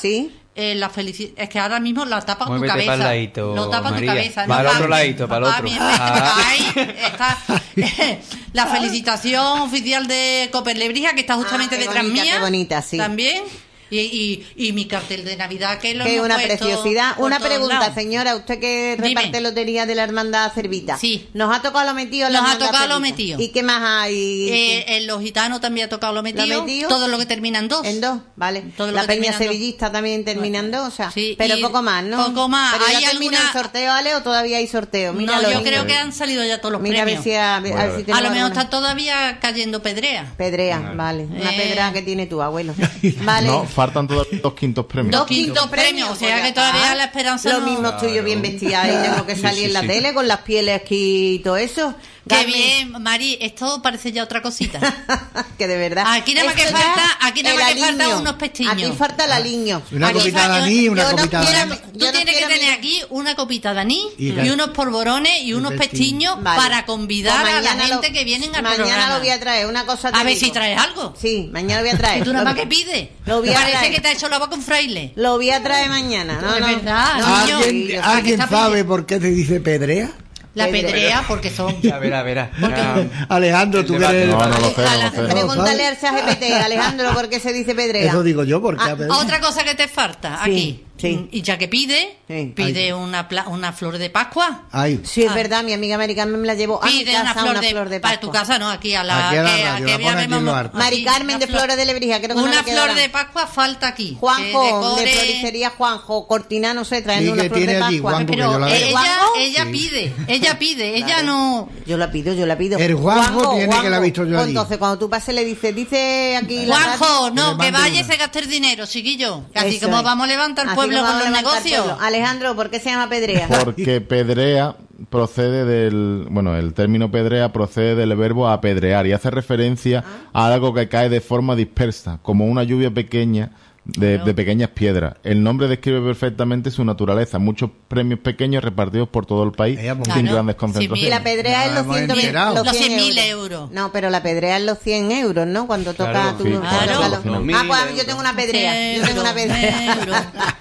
eh, la felicidad. Es que ahora mismo la tapa con tu Muévete cabeza. pa'l ladito, Lo tapa María. tu cabeza. Va al no otro cambie. ladito, para el Va otro. bien, Ah. ahí está eh, la felicitación oficial de Coperlebrija, que está justamente Ah, qué detrás bonita, mía. qué bonita, sí. También. Y, y, y mi cartel de Navidad, que lo Que hemos una puesto preciosidad. por Una todos pregunta, lados. señora, usted que Dime. reparte lotería de la hermandad Cervita. Sí. ¿Nos ha tocado lo metido? en la Nos ha hermandad tocado lo Cervita? metido. ¿Y qué más hay? Eh, en los gitanos también ha tocado lo metido. ¿Lo metido? Todo lo que termina en dos. En dos, vale. Todo lo La que peña termina en dos. sevillista también termina en dos, o sea, Sí, pero y poco más, ¿no? poco más. Pero ¿Hay ya termina alguna- el sorteo, Ale, o todavía hay sorteo. No, Míralo, yo niño. creo que han salido ya todos los Mira a ver premios. si, a, a ver Bueno, si A tenemos lo mejor alguna. está todavía cayendo pedrea. Pedrea, vale. Una Eh. pedrea que tiene tu abuelo. Vale. No, faltan todavía dos quintos premios. Dos quintos premios, o sea que todavía la esperanza Lo no- mismo estoy yo bien vestida y tengo que salir Sí, sí, en la sí. tele con las pieles aquí y todo eso. Qué Carmen, bien, Mari, esto parece ya otra cosita. que de verdad. Aquí nada más que Esto ya, falta- aquí nada el más que faltan aliño. unos pestiños. Aquí falta el aliño. Una Aquí copita de falta- anís, una yo no copita de quiero- anís. Tú Yo no tienes que quiero tener mirar- aquí una copita de anís Y y, cal- unos polvorones y unos pestiño. pestiños Vale. para convidar Pues a la mañana gente lo- que vienen al Mañana programa. lo voy a traer, una cosa te A ver digo. si traes algo. Sí, mañana lo voy a traer. Y tú nada Lo- más que pides. lo voy a Parece traer. que te ha hecho la boca un fraile. Lo voy a traer mañana. No, Es no. verdad, No, niño. sí, ¿Alguien, yo sé. ¿alguien está sabe por qué se dice pedrea? La Pedrea. pedrea, porque son. A ver, a ver. a- ya. Alejandro, tú que eres el- No, no lo sé, no lo sé. Pregúntale al ChatGPT, Alejandro, por qué se dice pedrea. Eso digo yo, porque Ah, a ver- Otra cosa que te falta Sí, aquí. sí. Y ya que pide, Sí. pide una, pla- una flor de Pascua. Ay, Sí, es Ah. verdad, mi amiga Mari Carmen me la llevó a mi Pide casa una flor, de, flor de para Pascua. tu casa, no, aquí a la Aquí a la que, radio, que la pone aquí en llamemos- lo alto. Mari aquí, Carmen una de flor- Flores de Lebrija, creo que no Una me queda flor ahora. de Pascua falta aquí. Juanjo, que de decore- floristería Juanjo, Cortina, no sé, traen ¿Y una qué flor de tiene allí, Pascua. Juanjo? Porque yo Pero la veo. ella, ¿Juanjo? ella Sí. pide, ella pide, ella no. Yo la pido, yo la pido. El Juanjo tiene que la he visto yo Pues allí. entonces, cuando tú pases, le dices, dice aquí la Juanjo, radio- no, le que mando vaya y una. se gaste el dinero, chiquillo. Que así Eso como es. vamos a levantar el Así pueblo como con vamos los a levantar el negocios. pueblo. Alejandro, ¿por qué se llama Pedrea? Porque pedrea procede del, bueno, el término pedrea procede del verbo apedrear y hace referencia a algo que cae de forma dispersa, como una lluvia pequeña de, Claro. de pequeñas piedras. El nombre describe perfectamente su naturaleza, muchos premios pequeños repartidos por todo el país Ella, pues, sin Claro. grandes Sí, Y concentraciones. la pedrea es No los, hemos ciento veinte enterado. los Los cien cien mil euros. No, pero la pedrea es los cien euros, ¿no? Cuando toca Claro, tu... sí, cuando claro. toca Los lo- mil Ah, pues euros. yo tengo una pedrea. Yo tengo una Euros, pedrea. euros.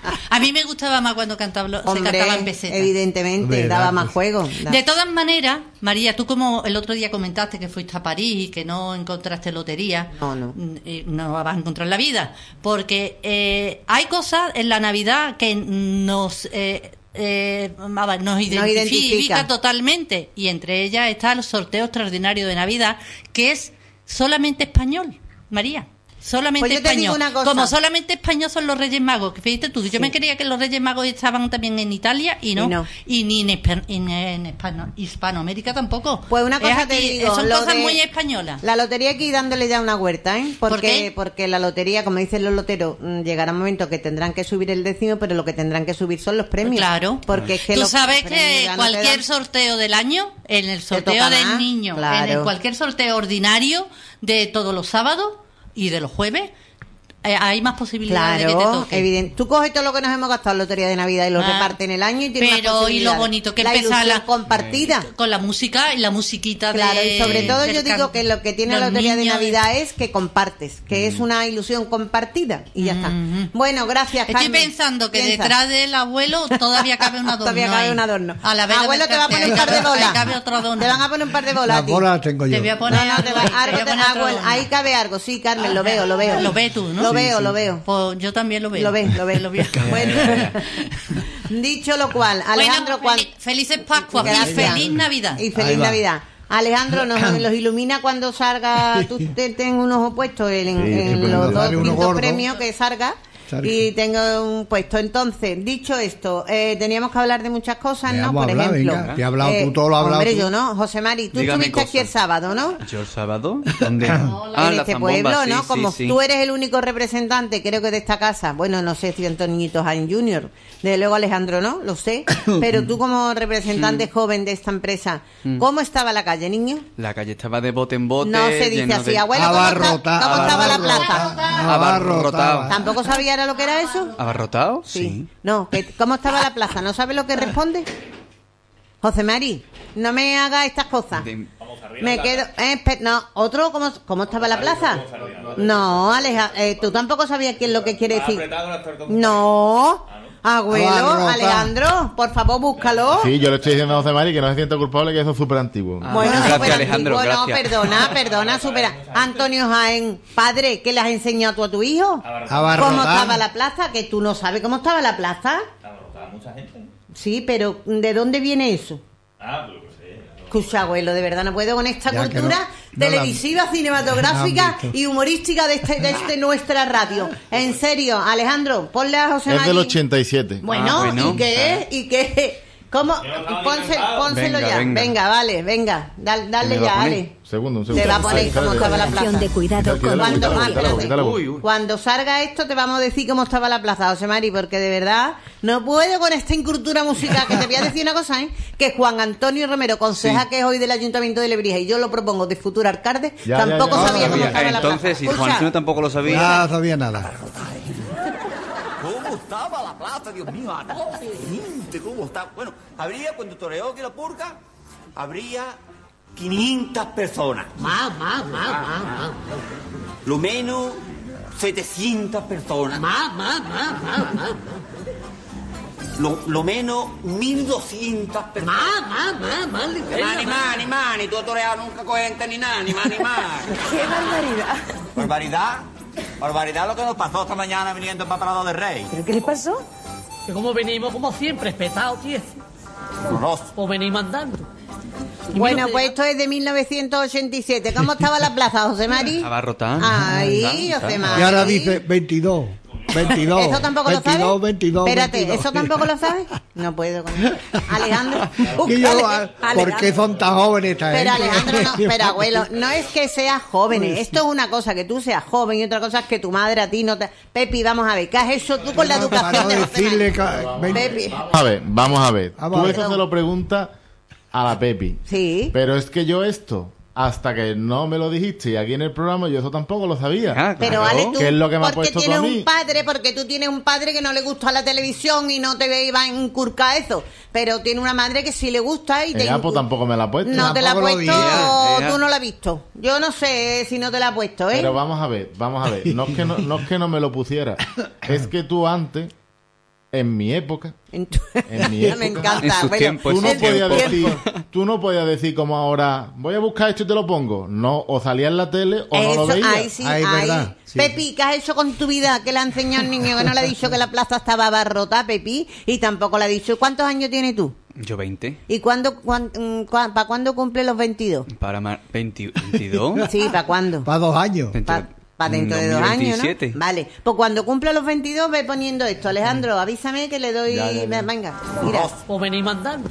A mí me gustaba más cuando cantaba, lo- se Hombre, cantaba en peseta. evidentemente, Verdad, daba más pues. juego. De todas maneras, María, tú como el otro día comentaste que fuiste a París y que no encontraste lotería, No, no. eh, no vas a encontrar en la vida, porque eh, hay cosas en la Navidad que nos eh, eh, vamos, nos identifica, identifica. totalmente, y entre ellas está el sorteo extraordinario de Navidad, que es solamente español, María. Solamente Pues yo te digo español. una cosa. Como solamente español son los Reyes Magos, que fíjate tú, yo me creía que los Reyes Magos estaban también en Italia y no, Y no. y ni en, Espa- en, en Hispano- Hispanoamérica tampoco. Pues una Es cosa te aquí, digo, son lo cosas de- muy españolas. La lotería hay que ir dándole ya una huerta, ¿eh? Porque, ¿Por qué? porque la lotería, como dicen los loteros, mm, llegará un momento que tendrán que subir el décimo, pero lo que tendrán que subir son los premios. Claro. Porque es que Tú los sabes premios que ya no te cualquier dan- sorteo del año, en el sorteo toca del más, niño, en claro. el cualquier sorteo ordinario de todos los sábados y de los jueves, eh, hay más posibilidades de que te Claro, toque. evidente. Tú coges todo lo que nos hemos gastado en lotería de Navidad y lo Ah. repartes en el año y tienes más Pero y lo posibilidades. bonito que la empezar ilusión la compartida. con la música y la musiquita Claro, de y sobre todo del yo digo can- que lo que tiene la los lotería de niños Navidad es que compartes, que es una ilusión compartida y ya está. Ujú. Bueno, gracias, Estoy Carmen. pensando que Piensa. detrás del abuelo todavía cabe un adorno. Todavía cabe ahí. un adorno. A la vez Abuelo, del te va a poner un cartel, par de bolas. ahí cabe otro adorno. Te van a poner un par de bolas. a Las ti. bolas las tengo yo. Te voy a poner No, no, te va- algo, algo te te- voy a poner ah, otro bueno, adorno. ahí cabe algo, sí, Carmen, lo veo, lo veo. Lo ves tú, ¿no? Lo Sí, veo, sí. lo veo. Pues yo también lo veo. Lo ves, lo ves. Lo veo. Bueno, dicho lo cual, Alejandro, Bueno, cuan- fel- felices Pascuas y Gracias. feliz Navidad. Y Ahí feliz va. Navidad. Alejandro, nos los ilumina cuando salga. Tú te, ten un ojo puesto en, en Sí, sí, los pero dos dale uno quintos gordo. premios que salga. Salga. Y tengo un puesto. Entonces, dicho esto, eh, teníamos que hablar de muchas cosas, ¿no? Veamos Por hablar, ejemplo. venga. Te he hablado tú, todo lo has hablado Hombre, tú. yo no. José Mari, tú Dígame estuviste aquí el cosas. sábado, ¿no? ¿Yo el sábado? ¿Dónde? en la este zambomba, pueblo, sí, ¿no? sí, Como sí. tú eres el único representante, creo que de esta casa, bueno, no sé si tantos niñitos hay en Junior, desde luego Alejandro no, lo sé, pero tú como representante joven de esta empresa, ¿cómo estaba la calle, niño? La calle estaba de bote en bote. No se dice lleno así, de- abuelo, ¿cómo, está- Abarrota- cómo estaba la abarrota- plaza? Abarrotaba. ¿Tampoco sabía era lo que era eso? ¿Abarrotado? Sí. No, que- ¿cómo estaba la plaza? ¿No sabe lo que responde? José Mari, no me haga estas cosas. De- Me quedo... eh, espe- no, otro, ¿cómo, ¿cómo estaba la plaza? No, Aleja, eh, tú tampoco sabías qué es lo que quiere decir. Apretado las tortas. No, abuelo, Abarrota. Alejandro, por favor, búscalo. Sí, yo le estoy diciendo a José Mari que no se sienta culpable, que eso es súper antiguo. Ah. Bueno, Gracias, súper Alejandro, antiguo, no, gracias. perdona, perdona, supera. Antonio Jaén, padre, ¿qué le has enseñado tú a tu hijo? Abarrotar. ¿Cómo estaba la plaza? Que tú no sabes cómo estaba la plaza. Abarrotaba mucha gente. Sí, pero ¿de dónde viene eso? Ah, pues lo que sé. Escucha, abuelo, de verdad no puedo con esta Ya que cultura no- no televisiva, la- cinematográfica no la han visto. y humorística de, este, de este nuestra radio. En serio, Alejandro, ponle a José Es Mari. del ochenta y siete. Bueno, Ah, bueno. ¿y qué? ¿Y qué? ¿Cómo? Yo no estaba ni Pónse- cansado. pónselo Venga, ya. venga. Venga, vale, venga. Dal- dale ¿Qué me va ya, a poner? Ale. Segundo, un segundo. Te va a poner Quítale, cómo estaba la quítale, plaza. de cuidado quítale, con quítale, Cuando- quítale, ah, quítale, espérate. quítale. Uy, uy. Cuando salga esto te vamos a decir cómo estaba la plaza, José Mari, porque de verdad no puedo con esta incultura musical. Que te voy a decir una cosa, ¿eh? Que Juan Antonio Romero, concejal Sí. que es hoy del Ayuntamiento de Lebrija, y yo lo propongo de futuro alcalde, Ya, tampoco ya, ya. sabía No cómo sabía. estaba la plaza. Entonces, si Juan Escucha, Antonio tampoco lo sabía. No sabía nada. ¿Cómo estaba la plaza, Dios mío? Anoche, gente, ¿cómo estaba? Bueno, habría, cuando toreó aquí la purga, habría quinientas personas. Más, más, más, más, más. Lo menos setecientas personas. Más, más, más, más, más. Lo, lo menos mil doscientas personas. Más, más, más, más. Ni más, ni más, ni tú has toreado nunca cohente ni nada, ni más, ni más. ¡Qué barbaridad! Barbaridad, barbaridad lo que nos pasó esta mañana viniendo para Prado de Rey. ¿Pero qué le pasó? Que como venimos, como siempre, espetados, tío. Horroroso. O venimos andando. Y bueno, mira, pues esto es de mil novecientos ochenta y siete. ¿Cómo estaba la plaza, José Mari? Abarrotada. Ay, Tan, José tan. Mari. Y ahora dice veintidós. veintidós. ¿Eso tampoco lo sabes? veintidós, veintidós, Espérate, veintidós. ¿eso tampoco lo sabes? No puedo con eso. Alejandro. Y yo, búscale, ah, ¿por qué son tan jóvenes esta Pero gente? Alejandro, no, pero abuelo, no es que seas jóvenes. Esto es una cosa que tú seas joven y otra cosa es que tu madre a ti no te... Pepi, vamos a ver, ¿qué has hecho tú con la Para educación no de José decirle Mari? que- veinte- Pepi. A ver, vamos a ver. Vamos Tú a eso ver. se lo preguntas a la Pepi. Sí. Pero es que yo esto, hasta que no me lo dijiste y aquí en el programa, yo eso tampoco lo sabía. Ah, Pero claro. Ale, tú, ¿Qué es lo que me ha porque puesto tú tienes a mí? un padre, porque tú tienes un padre que no le gusta la televisión y no te iba a inculcar eso, pero tiene una madre que sí le gusta y te Ella pues incu- tampoco me la ha puesto. No te la ha Tampoco lo puesto, digas, ella. tú no la has visto. Yo no sé si no te la ha puesto, ¿eh? Pero vamos a ver, vamos a ver. No es que no, no, es que no me lo pusiera. Es que tú antes, en mi época, En tu- en mi me época, encanta. en sus bueno, tiempos, tú no en sus podías tiempos. decir, tú no podías decir como ahora, voy a buscar esto y te lo pongo. No, o salía en la tele o no lo Eso, veías. ahí sí, Ahí, ahí. verdad, sí. Pepi, ¿qué has hecho con tu vida? ¿Qué le ha enseñado al niño? Que no le ha dicho que la plaza estaba abarrotada, Pepi, y tampoco le ha dicho. ¿Cuántos años tienes tú? Yo veinte. ¿Y cuándo, para cuándo cumple los veintidós? Para mar... veinte, veintidós. Sí, ¿para cuándo? Para dos años. Para dentro de dos años, ¿no? dos mil veintisiete. Vale, pues cuando cumpla los veintidós ve poniendo esto. Alejandro, avísame que le doy... Ya, ya, ya. Venga, mira. O venimos andando.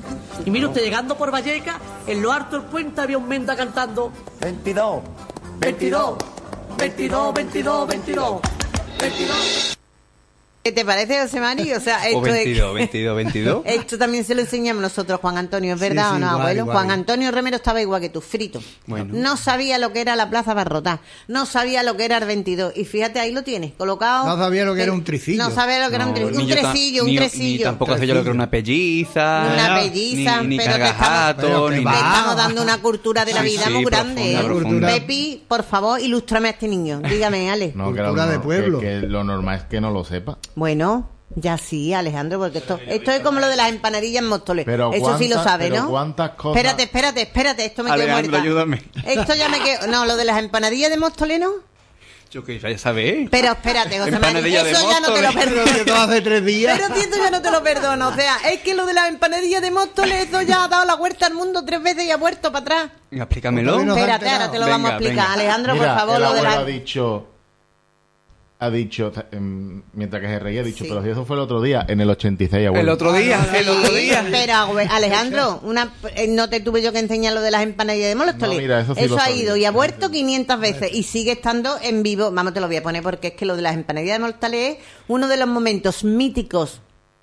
Y mire usted, llegando por Valleca, en lo alto del puente había un menda cantando veintidós. veintidós, veintidós, veintidós, veintidós, veintidós. ¿Qué te parece, José Mari? O sea, O esto veintidós, es... veintidós, veintidós. Esto también se lo enseñamos nosotros, Juan Antonio, ¿es verdad Sí, o sí, no, igual, abuelo? igual. Juan Antonio Romero estaba igual que tú, frito. Bueno. No sabía lo que era la Plaza Barrotá, no sabía lo que era el veintidós. Y fíjate, ahí lo tienes, colocado... No sabía lo que era un Eh, tricillo. No sabía lo que era un No, tricillo. Un ni yo ta- tresillo, un ni- tresillo. Ni tampoco sé yo lo que era una pelliza. Ni una Ah, pelliza, Ni, ni pero te cargajato, estamos- ni pero Le que nada. estamos dando una cultura de la Sí, vida sí, muy grande. profunda, ¿eh? profunda. Pepi, por favor, ilústrame a este niño. Dígame, Ale. No, que, Cultura lo, de pueblo. Que, que lo normal es que no lo sepa. Bueno, ya sí, Alejandro, porque esto, esto es como lo de las empanadillas en Móstoles. Pero Eso sí lo cuántas- sabe, pero ¿no? cuántas cosas- Espérate, espérate, espérate, esto me quedo Alejandro, muerta. ayúdame. Esto ya me quedo... No, lo de las empanadillas de Móstoles, ¿no? Yo que ya sabes. Pero espérate, José María, Empanadilla de eso ya no te lo Móstoles. Pero perdono. que todo hace tres días. Pero tío, esto ya no te lo perdono. O sea, es que lo de las empanadillas de Móstoles, eso ya ha dado la vuelta al mundo tres veces y ha vuelto para atrás. Explícamelo. Todavía no se ha Espérate, ahora enterado. te lo vamos a Venga, explicar. venga. Alejandro, Mira, por favor, el lo de abuelo las... ha dicho, ha dicho, em, mientras que se reía, ha dicho, Sí. pero si eso fue el otro día, en el ochenta y seis, abuelo. El otro día, el otro Sí, día. pero abue- Alejandro, una, eh, no te tuve yo que enseñar lo de las empanadillas de Móstoles. No, mira, eso sí lo ha sabía. ido y ha vuelto quinientas veces y sigue estando en vivo. Vamos, te lo voy a poner porque es que lo de las empanadillas de Móstoles es uno de los momentos míticos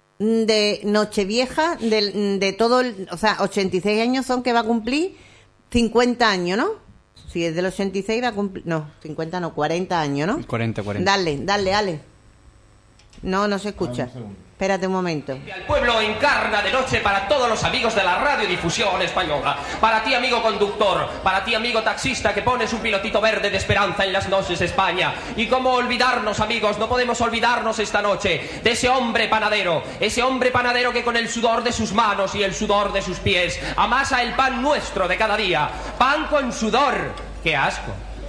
de Nochevieja de, de todo el, o sea, ochenta y seis años son que va a cumplir cincuenta años, ¿no? Si es del ochenta y seis va a cumplir, no, cincuenta no, cuarenta años, ¿no? cuarenta, cuarenta. Dale, dale, Ale. No, no se escucha. Espérate un momento. El pueblo encarna de noche para todos los amigos de la radiodifusión española. Para ti, amigo conductor, para ti, amigo taxista, que pones un pilotito verde de esperanza en las noches de España. Y cómo olvidarnos, amigos, no podemos olvidarnos esta noche de ese hombre panadero, ese hombre panadero que con el sudor de sus manos y el sudor de sus pies amasa el pan nuestro de cada día. Pan con sudor. ¡Qué asco!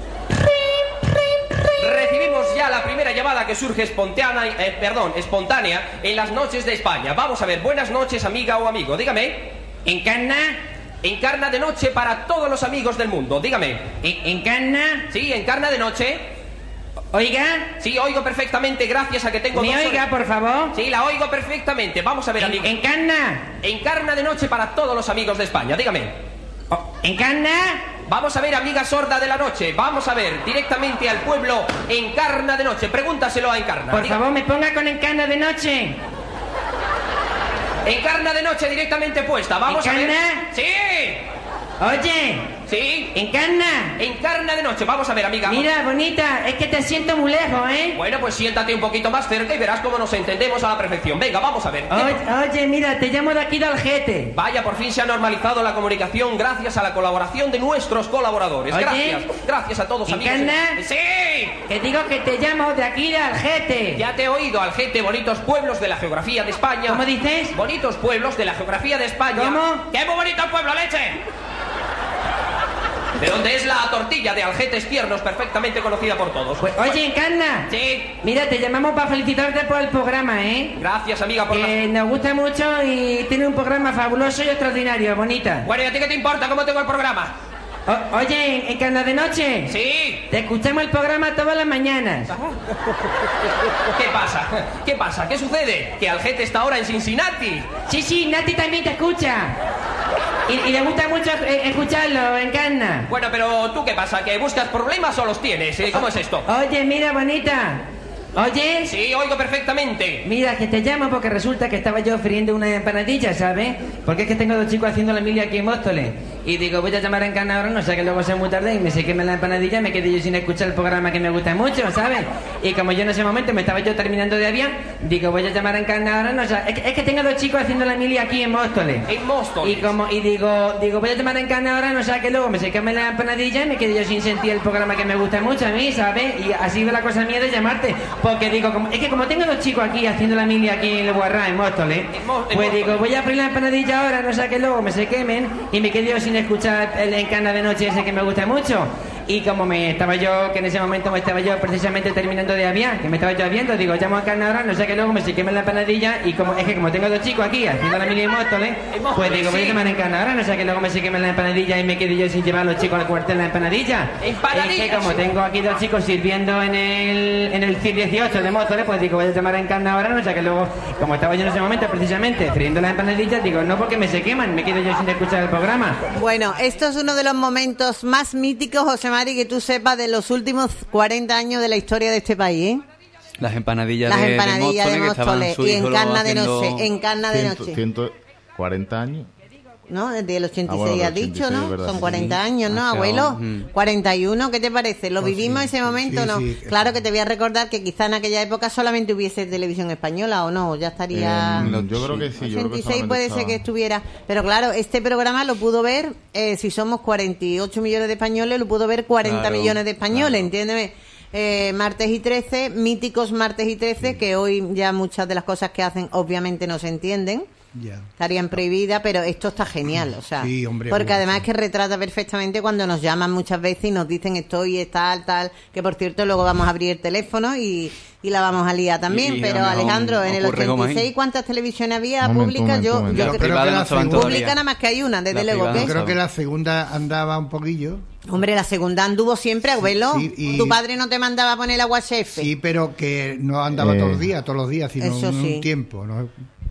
Recibimos ya la primera llamada que surge espontánea, eh, perdón, espontánea en las noches de España. Vamos a ver, buenas noches, amiga o amigo. Dígame. ¿Encarna? Encarna de noche para todos los amigos del mundo. Dígame. ¿Encarna? Sí, encarna de noche. ¿Oiga? Sí, oigo perfectamente, gracias a que tengo... ¿Me oiga, horas... por favor? Sí, la oigo perfectamente. Vamos a ver, amigo. ¿Encarna? Encarna de noche para todos los amigos de España. Dígame. Oh, ¿encarna? Vamos a ver, amiga sorda de la noche. Vamos a ver, directamente al pueblo Encarna de noche. Pregúntaselo a Encarna. Por Diga... favor, me ponga con Encarna de noche. Encarna de noche directamente puesta. Vamos ¿Encarna? a ver. ¡Sí! Oye. ¿Sí? ¿Encarna? Encarna de noche. Vamos a ver, amiga. Mira, bonita, es que te siento muy lejos, ¿eh? Bueno, pues siéntate un poquito más cerca y verás cómo nos entendemos a la perfección. Venga, vamos a ver. Oye, oye, mira, te llamo de aquí de Algete. Vaya, por fin se ha normalizado la comunicación gracias a la colaboración de nuestros colaboradores. Oye, gracias. Gracias a todos, amigos. ¿Encarna? ¡Sí! Que digo que te llamo de aquí de Algete. Ya te he oído, Algete, bonitos pueblos de la geografía de España. ¿Cómo dices? Bonitos pueblos de la geografía de España. ¿Cómo? ¡Qué muy bonito el pueblo, leche! De donde es la tortilla de Algetes tiernos, perfectamente conocida por todos. Pues, oye, Encarna. Sí. Mira, te llamamos para felicitarte por el programa, ¿eh? Gracias, amiga, por que la... nos gusta mucho y tiene un programa fabuloso y extraordinario, bonita. Bueno, ¿y a ti qué te importa cómo tengo el programa? O, oye, ¿Encarna de noche? Sí. Te escuchamos el programa todas las mañanas. ¿Qué pasa? ¿Qué pasa? ¿Qué sucede? ¿Que Algete está ahora en Cincinnati? Sí, sí, Nati también te escucha. Y, y le gusta mucho escucharlo, Encarna. Bueno, pero ¿tú qué pasa? ¿Que buscas problemas o los tienes? ¿Cómo es esto? Oye, mira, bonita. ¿Oye? Sí, oigo perfectamente. Mira, que te llamo porque resulta que estaba yo friendo una empanadilla, ¿sabes? Porque es que tengo dos chicos haciendo la mili aquí en Móstoles. Y digo, voy a llamar a Encarna ahora, no sé, que luego sea muy tarde y me se queme la empanadilla y me quedé yo sin escuchar el programa que me gusta mucho, ¿sabes? Y como yo en ese momento me estaba yo terminando de avión, digo, voy a llamar a Encarna ahora, no sé, es que, es que tengo dos chicos haciendo la mili aquí en Móstoles. En Móstoles. Y como, y digo, digo, voy a llamar a Encarna ahora, no sé, que luego me se queme la empanadilla y me quedé yo sin sentir el programa que me gusta mucho a mí, ¿sabes? Y así va la cosa mía de llamarte, porque digo, como, es que como tengo dos chicos aquí haciendo la mili aquí en el Guarrá, en Móstoles, en Mo en pues Móstoles. Digo, voy a abrir la empanadilla ahora, no sé, que luego me se quemen y me quedé yo sin escuchar el Encarna de noche ese que me gusta mucho. Y como me estaba yo, que en ese momento me estaba yo precisamente terminando de aviar, que me estaba yo aviando, digo, llamo a Encarna ahora, no sé, que luego me se queme la empanadilla y como es que como tengo dos chicos aquí haciendo la mili en Móstoles, pues digo, voy a llamar a Encarna ahora, no sé, que luego me se queme la empanadilla y me quedé yo sin llevar a los chicos al cuartel la empanadilla. Es que como tengo aquí dos chicos sirviendo en el en el C I R dieciocho de Móstoles, pues digo, voy a llamar a Encarna ahora, no sé, que luego, como estaba yo en ese momento precisamente friendo las empanadillas, digo, no, porque me se queman, me quedo yo sin escuchar el programa. Bueno, esto es uno de los momentos más míticos, José Mari, que tú sepas de los últimos cuarenta años de la historia de este país, ¿eh? Las empanadillas Las de, empanadillas de Móstoles, y Encarna de noche, Encarna de ciento, noche. ciento cuarenta años. ¿No? Desde el ochenta y seis ah, bueno, has dicho, ¿no? verdad, Son sí, cuarenta sí. años, ¿no, Ah, abuelo? mm. cuarenta y uno, ¿qué te parece? ¿Lo Oh, vivimos sí, ese sí, momento o sí, no? sí. Claro que te voy a recordar que quizá en aquella época solamente hubiese televisión española, ¿o no? Ya estaría... Eh, yo creo que sí. Yo creo que ochenta y seis puede estaba... ser que estuviera... Pero claro, este programa lo pudo ver, eh, si somos cuarenta y ocho millones de españoles, lo pudo ver cuarenta Claro, millones de españoles, claro. entiéndeme. Eh, martes y trece, míticos martes y trece, sí. Que hoy ya muchas de las cosas que hacen obviamente no se entienden. Ya. Estarían prohibidas, pero esto está genial, o sea, Sí, hombre, porque bueno, además sí. es que retrata perfectamente cuando nos llaman muchas veces y nos dicen estoy, es tal, tal, que por cierto luego vamos a abrir el teléfono y, y la vamos a liar también, Y- y pero a lo mejor Alejandro, en el ocurre como ochenta y seis, ahí. ¿cuántas televisiones había Un momento, públicas? un Yo, momento, un yo momento. creo creo que Privada la no se van segunda- todavía. pública nada más que hay una, desde La luego privada que no Creo que la segunda andaba un poquillo. hombre, la segunda anduvo siempre, abuelo. sí, y- Tu padre no te mandaba a poner la U H F. Sí, pero que no andaba Eh. todos los días, todos los días, sino Eso un, sí. un tiempo, ¿no?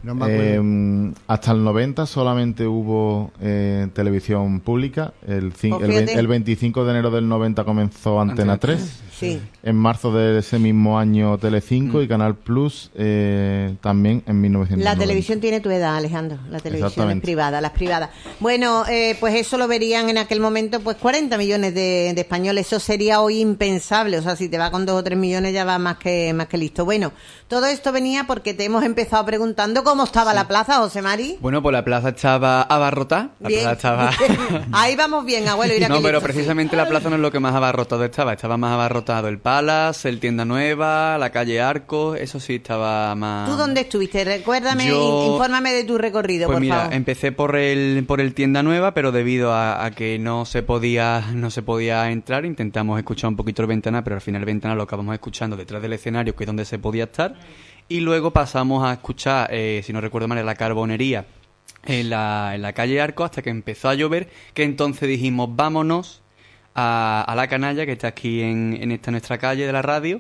No me acuerdo. Eh, hasta el noventa solamente hubo eh, televisión pública. El, cin- Pues el, ve- fíjate. el veinticinco de enero del noventa comenzó Antena Antena tres. Sí. En marzo de ese mismo año Telecinco Mm. y Canal Plus eh, también en mil novecientos noventa. La televisión tiene tu edad, Alejandro. La televisión es Exactamente. privada, las privadas. Bueno, eh, pues eso lo verían en aquel momento pues cuarenta millones de, de españoles. Eso sería hoy impensable. O sea, si te va con dos o tres millones ya va más que más que listo. Bueno, todo esto venía porque te hemos empezado preguntando cómo estaba la plaza, José Mari. Bueno, pues la plaza estaba abarrotada. La Bien. plaza estaba... Ahí vamos bien, abuelo. Mira No, qué pero listo. precisamente la plaza no es lo que más abarrotado estaba. Estaba más abarrotado el Palace, el Tienda Nueva, la calle Arcos. Eso sí estaba más... ¿Tú dónde estuviste? Recuérdame, Yo- in- infórmame de tu recorrido, Pues por mira, favor. empecé por el por el Tienda Nueva, pero debido a, a que no se podía no se podía entrar, intentamos escuchar un poquito el Ventana, pero al final el Ventana lo acabamos escuchando detrás del escenario, que es donde se podía estar, y luego pasamos a escuchar, eh, si no recuerdo mal, en la Carbonería, en la, en la calle Arco, hasta que empezó a llover, que entonces dijimos, vámonos a, a la Canalla, que está aquí en, en esta nuestra calle de la radio,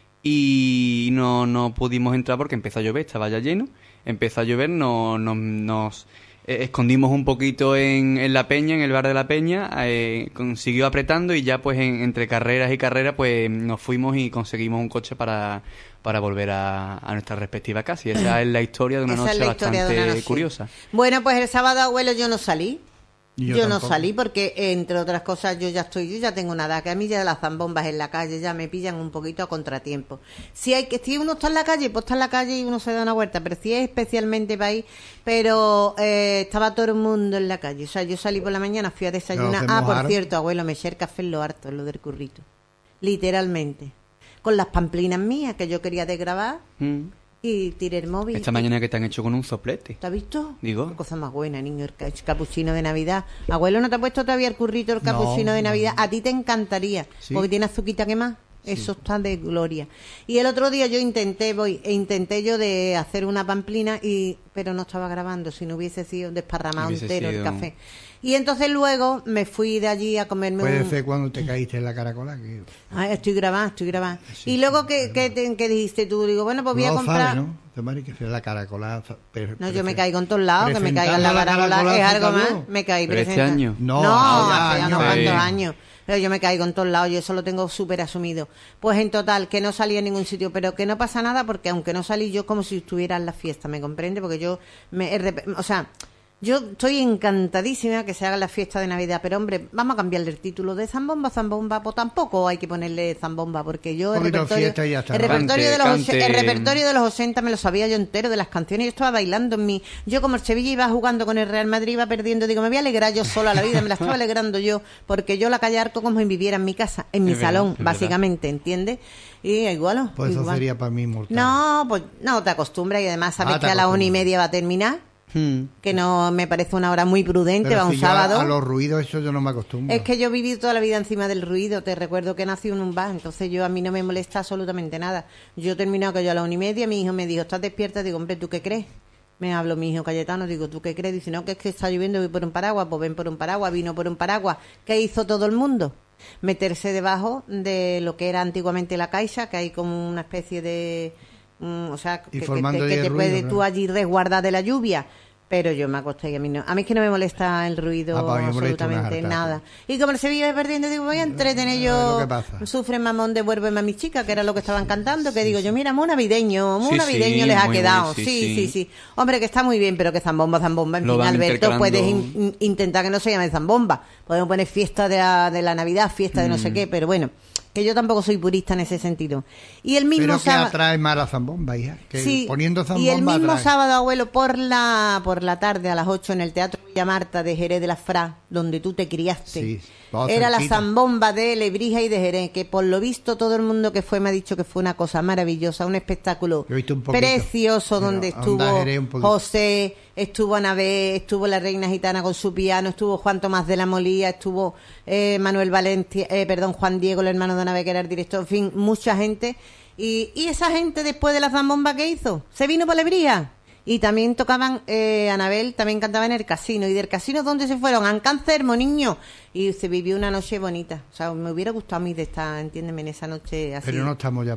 y no, no pudimos entrar porque empezó a llover, estaba ya lleno, empezó a llover, no, no- nos eh, escondimos un poquito en, en la Peña, en el bar de la Peña, eh, consiguió apretando y ya pues en- entre carreras y carreras pues nos fuimos y conseguimos un coche para, para volver a, a nuestra respectiva casa. Y esa es la historia de una Esa noche es la historia bastante de una noche. curiosa. Bueno, pues el sábado, abuelo, yo no salí. Y Yo, yo no tampoco. salí porque, entre otras cosas, yo ya estoy, yo ya tengo una edad, que a mí ya las zambombas en la calle ya me pillan un poquito a contratiempo. Si hay que, si uno está en la calle, pues está en la calle y uno se da una vuelta, pero si es especialmente para ir, pero eh, estaba todo el mundo en la calle. O sea, yo salí por la mañana, fui a desayunar. se Ah, por mojaron. cierto, abuelo, me eché el café en lo harto, en lo del currito. Literalmente. Con las pamplinas mías que yo quería desgrabar Mm. y tiré el móvil. Esta mañana que te han hecho con un soplete. ¿Te has visto? Digo. Qué cosa más buena, niño, el ca- el capuchino de Navidad. Abuelo, ¿no te ha puesto todavía el currito, el capuchino de no. Navidad? A ti te encantaría, Sí. porque tiene azuquita que más. Eso está de gloria. Y el otro día yo intenté, voy, e intenté yo de hacer una pamplina, y pero no estaba grabando, si no hubiese sido desparramado Hubiese entero el sido- café. Y entonces luego me fui de allí a comerme Puede un... ser cuando te caíste en la caracola. Que... Ay, estoy grabando, estoy grabando. y luego, ¿qué, qué, te- qué dijiste tú? Digo, bueno, pues voy a No comprar... sabe, ¿no? Te mari que sea la caracola. pero- No, yo me prefe- caigo en todos lados, que me caiga en la presentando la caracola, es caracola, algo fíjate más. tú. Me caí Pero este presenta- año. No, No, ahora hace ya años. unos cuantos Sí. años. Pero yo me caigo en todos lados, yo eso lo tengo súper asumido. Pues en total, que no salí a ningún sitio, pero que no pasa nada porque aunque no salí yo como si estuviera en la fiesta, ¿me comprende? Porque yo, me, he rep- o sea, yo estoy encantadísima que se haga la fiesta de Navidad, pero hombre, vamos a cambiarle el título de Zambomba, Zambomba, pues tampoco hay que ponerle Zambomba, porque yo el Poquito repertorio, fiesta y ya está, el ¿no? repertorio de los Cante, och- el cante. repertorio de los ochenta me lo sabía yo entero de las canciones, yo estaba bailando en mi, yo como el Sevilla iba jugando con el Real Madrid, iba perdiendo, digo, me voy a alegrar yo sola la vida, me la estaba alegrando yo, porque yo la calle Arco como si viviera en mi casa, en mi Es verdad, salón, es verdad. básicamente, ¿entiendes? Y igual, Pues eso igual. sería para mí mortal. No, pues no te acostumbras y además sabes Ah, te que a la una y acostumbras. media va a terminar, Mm. que no me parece una hora muy prudente, Pero va si un yo a- sábado. A, los ruidos, eso yo no me acostumbro. Es que yo viví toda la vida encima del ruido. Te recuerdo que nací en un bar, entonces yo a mí no me molesta absolutamente nada. Yo he terminado que yo a la una y media, mi hijo me dijo, ¿estás despierta? Digo, hombre, ¿tú qué crees? Me habló mi hijo Cayetano, digo, ¿tú qué crees? Dice, no, que es que está lloviendo, voy por un paraguas. Pues ven por un paraguas, vino por un paraguas. ¿Qué hizo todo el mundo? Meterse debajo de lo que era antiguamente la caixa, que hay como una especie de... mm, o sea, que, que formando te, que ahí te el puedes ruido, tú ¿no? allí resguardar de la lluvia. Pero yo me acosté y a mí no. A mí es que no me molesta el ruido Ah, pues a mí me molesta una absolutamente harta, nada. Y como el Sevilla iba perdiendo, digo, voy a entretener Es yo. lo que pasa. Sufre mamón, devuélveme a mi chica, que era lo que estaban cantando. Que digo yo, mira, muy navideño, muy Sí, navideño sí, les ha muy, quedado. muy, sí, sí, sí, sí. sí, Hombre, que está muy bien, pero que zambomba, zambomba. En Lo fin, van Alberto, intercalando. puedes in- in- intentar que no se llame zambomba. Podemos poner fiesta de la, de la Navidad, fiesta de no Mm. sé qué, pero bueno, que yo tampoco soy purista en ese sentido. Y el mismo Pero que sábado. atrae más la zambomba, hija. Que Sí, poniendo zambomba y el mismo atrae. sábado, abuelo, por la por la tarde a las ocho en el Teatro Villa Marta de Jerez de la Fra, donde tú te criaste. Sí, vamos Era la cerquita. zambomba de Lebrija y de Jerez, que por lo visto todo el mundo que fue me ha dicho que fue una cosa maravillosa, un espectáculo Yo he visto un poquito, precioso, pero donde anda estuvo Jerez un poquito. José, estuvo Anabé, estuvo la Reina Gitana con su piano, estuvo Juan Tomás de la Molía, estuvo eh, Manuel Valencia, eh, perdón, Juan Diego, el hermano de Anabé, que era el director, en fin, mucha gente. Y, y esa gente, después de la zambomba que hizo, se vino para Lebrija. Y también tocaban, eh, Anabel también cantaba en el casino. ¿Y del casino dónde se fueron? A Ancancermo, niño. Y se vivió una noche bonita. O sea, me hubiera gustado a mí de estar, entiéndeme, en esa noche así. Pero no estamos ya para eso.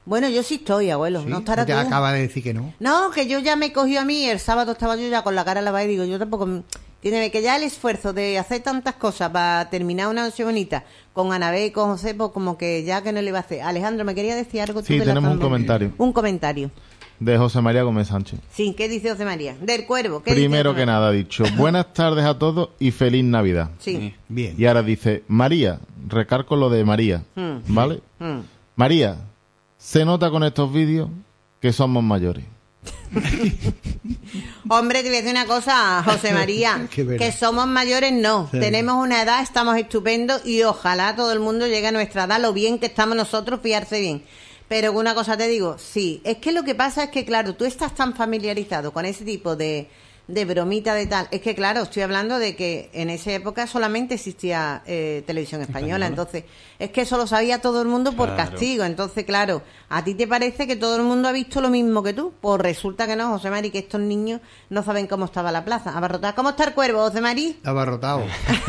Bueno, yo sí estoy, abuelo. Sí, No estará te tú. acaba de decir que no. No, que yo ya me cogió a mí, el sábado estaba yo ya con la cara lavada y digo, yo tampoco... Tiene que ya el esfuerzo de hacer tantas cosas para terminar una noche bonita con Anabel y con José, pues como que ya que no le iba a hacer. Alejandro, ¿me quería decir algo tú Sí, de la tenemos un familia? comentario. Un comentario. De José María Gómez Sánchez. Sí, ¿qué dice José María? Del Cuervo. ¿qué Primero dice que nada ha dicho, buenas tardes a todos y feliz Navidad. Sí. Bien. Y ahora dice, María, recargo lo de María, Mm. ¿vale? Mm. María, se nota con estos vídeos que somos mayores. Hombre, te voy a decir una cosa, José María, Qué verdad. que somos mayores no, Sí. tenemos una edad, estamos estupendos y ojalá todo el mundo llegue a nuestra edad, lo bien que estamos nosotros, fiarse bien. Pero una cosa te digo, sí, es que lo que pasa es que, claro, tú estás tan familiarizado con ese tipo de, de bromita de tal, es que, claro, estoy hablando de que en esa época solamente existía eh, televisión española, entonces es que eso lo sabía todo el mundo por Claro. castigo, entonces, claro, ¿a ti te parece que todo el mundo ha visto lo mismo que tú? Pues resulta que no, José Mari, que estos niños no saben cómo estaba la plaza, abarrotada. ¿Cómo está el Cuervo, José Mari? Está abarrotado.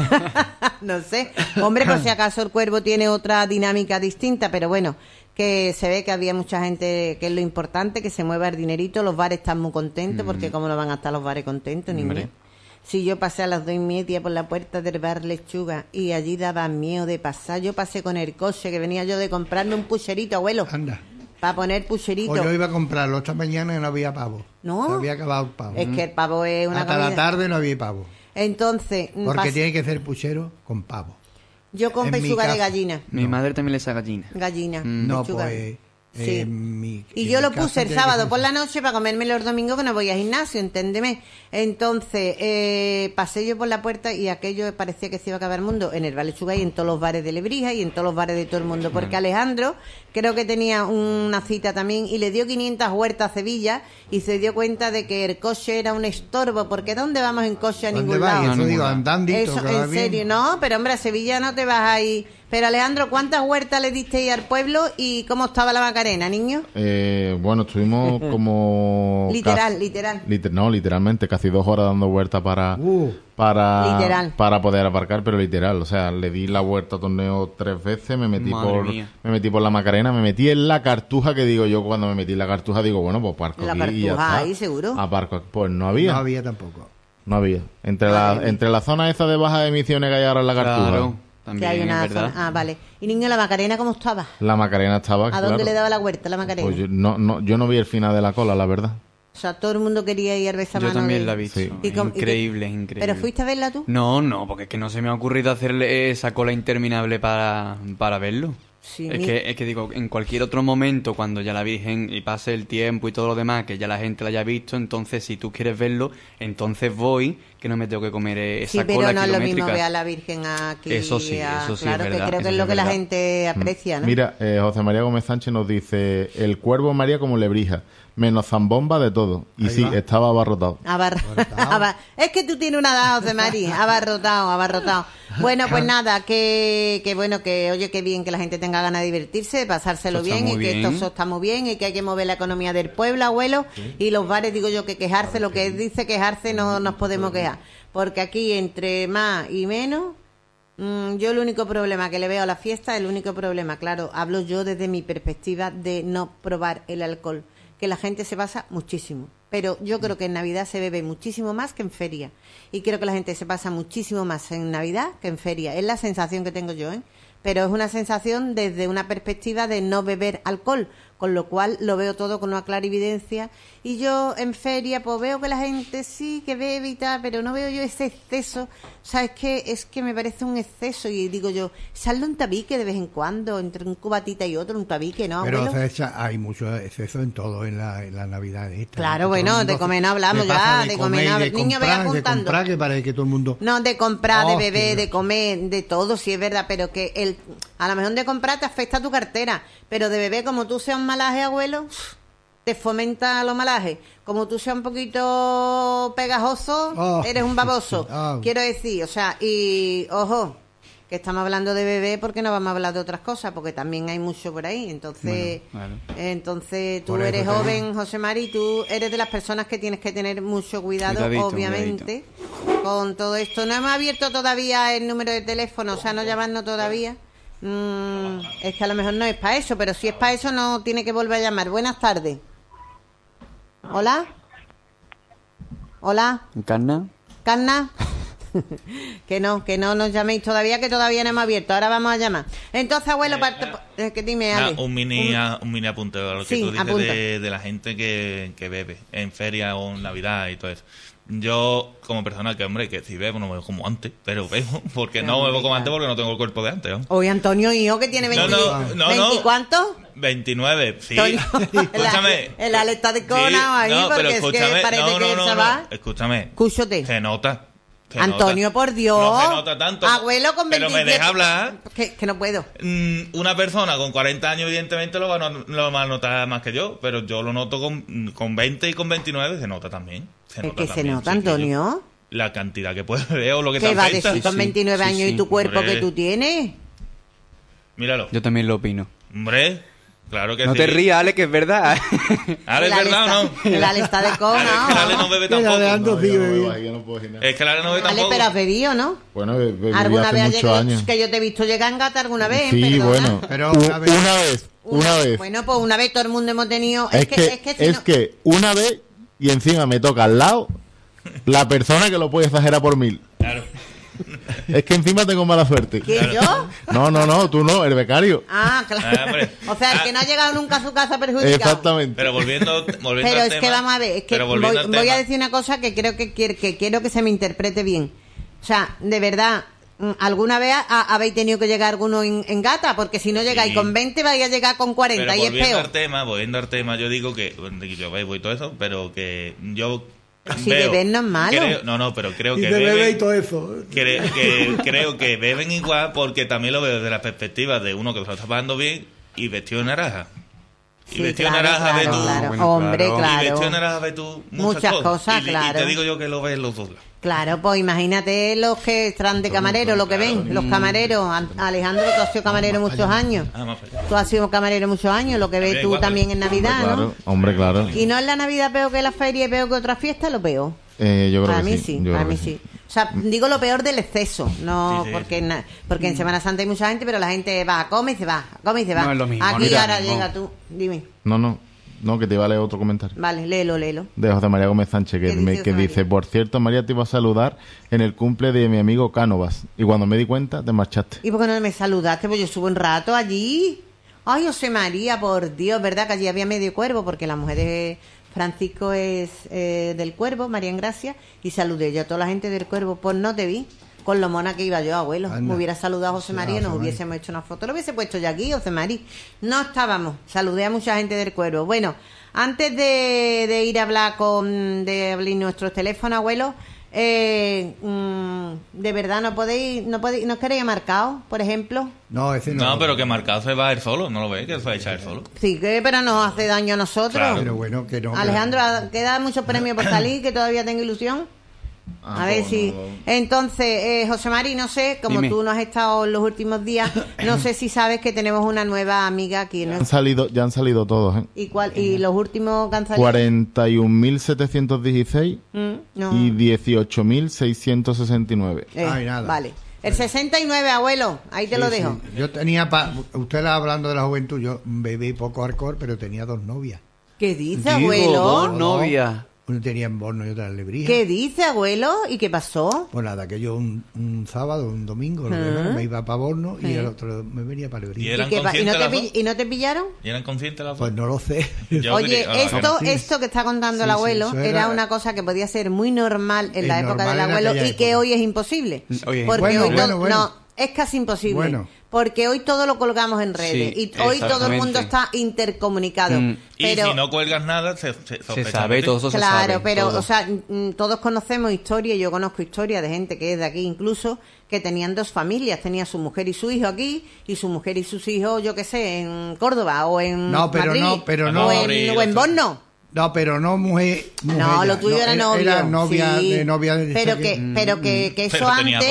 No sé, hombre, por si acaso el Cuervo tiene otra dinámica distinta, pero bueno, que se ve que había mucha gente, que es lo importante, que se mueva el dinerito, los bares están muy contentos, porque cómo no van a estar los bares contentos, niño. Hombre. Si yo pasé a las dos y media por la puerta del bar Lechuga y allí daba miedo de pasar, yo pasé con el coche, que venía yo de comprarme un pucherito, abuelo, Anda. para poner pucherito. O yo iba a comprarlo esta mañana y no había pavo. ¿No? Se había acabado el pavo. Es que el pavo es una Hasta la comida. tarde no había pavo. Entonces, Porque pas- tiene que ser puchero con pavo. yo con en mi pechuga de casa. gallina. Mi madre también le hace gallina. Gallina. No, pechuga. pues... Sí. en mi- Y en yo mi lo casa puse el tiene que sábado ser- por la noche para comerme los domingos que no voy a gimnasio, entiéndeme. Entonces, eh, pasé yo por la puerta y aquello parecía que se iba a acabar el mundo en el Bar Lechuga y en todos los bares de Lebrija y en todos los bares de todo el mundo. Porque Alejandro creo que tenía una cita también y le dio quinientas huertas a Sevilla y se dio cuenta de que el coche era un estorbo. Porque ¿dónde vamos en coche a ¿Dónde ningún vas? lado? Y eso ningún digo, lado. andandito, Eso, que va en bien. serio, no, pero hombre, a Sevilla no te vas a ir. Pero Alejandro, ¿cuántas huertas le diste ahí al pueblo y cómo estaba la Macarena, niño? Eh, bueno, estuvimos como... Literal, casi- literal. liter- no, literalmente, casi dos horas dando vueltas para... Uh, para Literal. para poder aparcar, pero literal, o sea, le di la vuelta a torneo tres veces, me metí Madre por mía. me metí por la Macarena, me metí en la Cartuja, que digo yo cuando me metí en la Cartuja digo, bueno, pues aparco La aquí y ya Cartuja está. ahí, seguro. Aparco aquí. Pues no había, no no, había tampoco. había. Entre Madre la mía. entre la zona esa de bajas emisiones que hay ahora en la Cartuja. Claro, Que también hay una es verdad. zona- Ah, vale. Y niño, la Macarena, ¿cómo estaba? La Macarena estaba, ¿A claro. dónde le daba la huerta la Macarena? Pues yo no, no yo no vi el final de la cola, la verdad. O sea, todo el mundo quería ir a ver esa Yo mano también de- la he visto. Sí. Y com- y que- Increíble, increíble. ¿Pero fuiste a verla tú? No, no, porque es que no se me ha ocurrido hacerle esa cola interminable para, para verlo. Sí, es, mi- que, es que digo, en cualquier otro momento, cuando ya la Virgen y pase el tiempo y todo lo demás, que ya la gente la haya visto, entonces si tú quieres verlo, entonces voy, que no me tengo que comer eh, esa Sí, pero cola no es lo mismo kilométrica. ver a la Virgen aquí. Eso sí, a- eso sí, Claro, es que verdad, creo que eso es sí lo es que la verdad. gente aprecia, ¿no? Mira, eh, José María Gómez Sánchez nos dice, el Cuervo María como Lebrija, menos zambomba de todo. Y Ahí sí, va. estaba abarrotado. Abar- Abar- Es que tú tienes una edad, José María, abarrotado, abarrotado. Bueno, pues nada, que, que bueno, que oye, que bien que la gente tenga ganas de divertirse, de pasárselo Eso está bien y muy que bien. esto eso está muy bien y que hay que mover la economía del pueblo, abuelo. Y los bares, digo yo, que quejarse, lo que dice quejarse no nos podemos quejar. Porque aquí, entre más y menos, mm, yo el único problema que le veo a la fiesta, el único problema, claro, hablo yo desde mi perspectiva de no probar el alcohol, que la gente se pasa muchísimo. Pero yo creo que en Navidad se bebe muchísimo más que en feria. Y creo que la gente se pasa muchísimo más en Navidad que en feria. Es la sensación que tengo yo, ¿eh? Pero es una sensación desde una perspectiva de no beber alcohol, con lo cual lo veo todo con una clarividencia. Y yo en feria pues veo que la gente sí que bebe y tal, pero no veo yo ese exceso. O sea, es que, es que me parece un exceso y digo yo, saldo un tabique de vez en cuando, entre un cubatita y otro, un tabique, ¿no, Pero abuelo? César, hay mucho exceso en todo en la, en la Navidad esta. Claro, Todo el bueno, mundo de comer no hablamos le pasa ya, de comer no- de niño, ve comprar, de apuntando. comprar, que parece que todo el mundo... No, de comprar, de Hostia. beber, de comer, de todo, sí es verdad, pero que el a lo mejor de comprar te afecta tu cartera, pero de beber, como tú seas un malaje, abuelo, te fomenta los malajes. Como tú seas un poquito pegajoso, Oh, eres un baboso. oh. Quiero decir, o sea, y ojo, que estamos hablando de beber porque no vamos a hablar de otras cosas, porque también hay mucho por ahí. Entonces, Bueno, entonces tú Por eso eres te digo. joven, José Mari, tú eres de las personas que tienes que tener mucho cuidado, Cuidadito, obviamente, con todo esto. No hemos abierto todavía el número de teléfono, o sea, no llamarnos todavía, Mm, es que a lo mejor no es para eso, pero si es para eso no tiene que volver a llamar. Buenas tardes. Hola. Hola. ¿Encarna? ¿Carna? que no, que no nos llaméis todavía, que todavía no hemos abierto. Ahora vamos a llamar. Entonces, abuelo, para... eh, que dime, Ah, Ale. un mini Un- a- un mini apunte a lo que Sí, tú dices apunta. de, de la gente que, que bebe en feria o en Navidad y todo eso. Yo, como persona que, hombre, que si bebo no bebo como antes, pero bebo, porque no bebo como antes porque no tengo el cuerpo de antes, ¿no? Hoy Antonio y yo que tiene No, veinte, no, no, veinte no. ¿cuántos? veintinueve, sí. Antonio, Escúchame. El Ale está de cona Sí, ahí no, pero porque es que escúchame, parece no, que no, él no, se no. va. Escúchame. Escúchate. Se nota. se Antonio, nota. por Dios. No se nota tanto. Abuelo con Pero veintisiete. me deja hablar. Que, que no puedo. Mm, Una persona con cuarenta años, evidentemente, lo va, a no- lo va a notar más que yo, pero yo lo noto con, con veinte y con veintinueve, se nota también. Se Es nota que se también, nota, chiquillo. Antonio. La cantidad que puedes ver o lo que ¿Qué te va a afecta. decir con veintinueve sí, años sí. y tu cuerpo Hombre. que tú tienes? Míralo. Yo también lo opino. Hombre, claro que No sí. te rías, Ale, que es verdad. Ale, ¿es El Ale verdad o está- no? El Ale está de cona. Ale, es que el Ale no bebe Que la tampoco. Leandro No, sí yo no bebía. bebo ahí, yo no puedo decir nada. Es que el Ale no bebe Ale, tampoco. pero has bebido, ¿no? Bueno, be- bebí ¿Alguna hace vez has muchos llegado? años. Que yo te he visto llegar en gata alguna vez, Sí, perdona. bueno. Pero U- una vez- una vez, una vez. Bueno, pues una vez todo el mundo hemos tenido... es, que, es que, si es no- que una vez y encima me toca al lado la persona que lo puede exagerar por mil. Claro. Es que encima tengo mala suerte. ¿Que yo? No, no, no, tú no, el becario. Ah, Ah, claro. hombre. O sea, el Ah. que no ha llegado nunca a su casa perjudicado. Exactamente. Pero volviendo, volviendo Pero al es tema. que vamos a ver, es que pero voy, volviendo al voy a tema, decir una cosa que creo que, quiero- que quiero que se me interprete bien. O sea, de verdad, mm, ¿alguna vez ha- habéis tenido que llegar alguno en, en gata? Porque si no llegáis Sí. con veinte, vais a llegar con cuarenta Pero y es volviendo peor. al tema, volviendo al tema, yo digo que bueno, yo bebo y todo eso, pero que yo Si veo- beber no es malo. creo- no, no, pero creo Y que de bebé y beben, todo eso. cre- que, creo que beben igual porque también lo veo desde la perspectiva de uno que se lo está pasando bien y vestido de naranja. Y Sí, vestido claro, de naranja claro, ve tú. claro. Bueno, Hombre, claro. claro. Y vestido de naranja ve tú muchas, Muchas cosas, y, y claro. te digo yo que lo ves los dos lados. Claro, pues imagínate los que están de camarero, lo que ven, los camareros. An- Alejandro, tú has sido camarero muchos años. Ah, más allá. Tú has sido camarero muchos años, lo que ves También tú igual, también en Navidad, Claro, ¿no? hombre, claro. Y no es la Navidad peor que la feria y peor que otra fiesta, lo peor. Eh, yo creo Para que mí sí. sí, yo para creo mí que sí. O sea, digo lo peor del exceso, no Sí, sí, porque sí. na- porque en Semana Santa hay mucha gente, pero la gente va, come y se va, come y se va. No es lo mismo, Aquí mira, ahora no. llega tú, dime. No, no, no, que te iba a leer otro comentario. Vale, léelo, léelo. De José María Gómez Sánchez, que, ¿Qué dice me- José que María? dice, por cierto, María, te iba a saludar en el cumple de mi amigo Cánovas. Y cuando me di cuenta, te marchaste. ¿Y por qué no me saludaste? Pues yo estuve un rato allí. Ay, José María, por Dios, ¿verdad? Que allí había medio cuervo, porque la mujer de Francisco es eh, del Cuervo, María Engracia, y saludé yo a toda la gente del Cuervo. Pues no te vi. Con lo mona que iba yo, abuelo. Anda. Me hubiera saludado a José Sí, María y a nos José María. hubiésemos hecho una foto. Lo hubiese puesto yo aquí, José María. No estábamos. Saludé a mucha gente del Cuervo. Bueno, antes de, de ir a hablar con de abrir nuestros teléfonos, abuelo, eh, mm, de verdad no podéis, no podéis, no os queréis marcado, por ejemplo. No, ese no. No, pero que marcado se va a ir solo, ¿no lo ves? Que se va a echar él solo. Sí, que pero nos hace daño a nosotros. Claro. Pero bueno, que no. Alejandro, queda muchos premios por salir, que todavía tengo ilusión. Ah, A ver pues, si. no, no. Entonces, eh, José Mari, no sé, como Dime. tú no has estado en los últimos días, no sé si sabes que tenemos una nueva amiga aquí, ¿no? Han salido, ya han salido todos, ¿eh? ¿Y, cuál, y los últimos que han salido? cuarenta y un mil setecientos dieciséis Mm, no. y dieciocho mil seiscientos sesenta y nueve. Eh, Ay, nada. Vale. El sesenta y nueve, abuelo, ahí te Sí, lo sí. dejo. Yo tenía, pa- usted hablando de la juventud, yo bebí poco alcohol, pero tenía dos novias. ¿Qué dice, Digo, abuelo? dos novias. Una tenía en Borno y otra en Lebrija. ¿Qué dice, abuelo? ¿Y qué pasó? Pues nada, que yo un, un sábado, un domingo, lo que Ah. era, me iba para Borno y Sí. el otro me venía para ¿Y Lebrija. eran ¿Y, qué pa- y no conscientes te las pill- dos? ¿Y no te pillaron? ¿Y eran conscientes las dos? Pues no lo sé. Yo Oye, diría- ah, esto, sí. esto que está contando Sí, el sí, abuelo eso era, era- una cosa que podía ser muy normal en Es la época normal del en abuelo aquella y que época. hoy es imposible. Oye, Porque bueno, hoy bueno, todo- bueno. no, es casi imposible. Bueno. Porque hoy todo lo colgamos en redes Sí, y hoy todo el mundo exactamente. está intercomunicado. Mm. Y Pero, si no cuelgas nada, se, se, Se sospecha sabe, de ti. todo eso se claro, sabe. pero, todo. o sea, mm, todos conocemos historia, yo conozco historia de gente que es de aquí incluso, que tenían dos familias, tenía su mujer y su hijo aquí, y su mujer y sus hijos, yo qué sé, en Córdoba o en No, pero Madrid, no, pero o no. en, o en Borno. No, pero no mujer. mujer No, ya. lo tuyo era novio. Era novia, sí. de novia de Pero esa que, pero que, que eso Pero tenía antes, dos. po-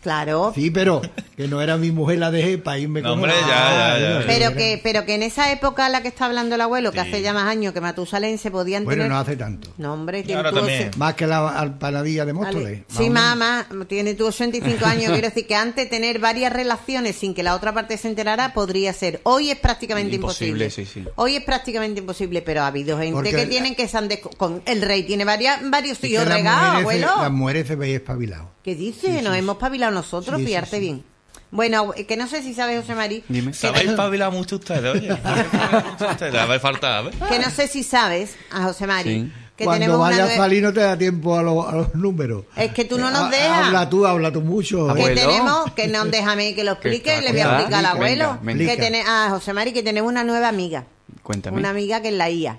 Claro. Sí, pero que no era mi mujer, la dejé para irme No, con hombre, otra. ya, ya, ya. Pero que, pero que en esa época en la que está hablando el abuelo, que hace ya más años que Matusalén, se podían Bueno, tener... no hace tanto. No, hombre, Y tiene ahora tú también. ocho- Más que la alpanadilla de Móstoles. Vale. más Sí, o menos. mamá, tiene tú ochenta y cinco años. Quiero decir que antes tener varias relaciones sin que la otra parte se enterara podría ser. Hoy es prácticamente imposible. Imposible, sí, sí. Hoy es prácticamente imposible, pero ha habido gente Porque que el- tienen que se han desco- con el rey tiene varias, varios Es que tíos las regados, mujeres se- abuelo. Las mujeres se veis espabilados. ¿Qué dice? Nos hemos pabilado nosotros, Sí, sí, pillarte sí. bien. Bueno, que no sé si sabes, José María, Dime. ¿Sabéis espabilar mucho ustedes, oye? ¿Sabéis espabilar mucho ustedes? Le habéis faltado, ¿ves? que no sé si sabes, a José María, Sí. que Cuando tenemos una vaya a nue- salir no te da tiempo a, los- a los números. Es que tú no nos Ha- dejas. Habla tú, habla tú mucho. Que Abuelo. tenemos, que no, déjame que lo explique, Que- le voy a cuenta. explicar al abuelo. Venga, venga. Que tiene, a José Mari, que tenemos una nueva amiga. Cuéntame. Una amiga que es la I A.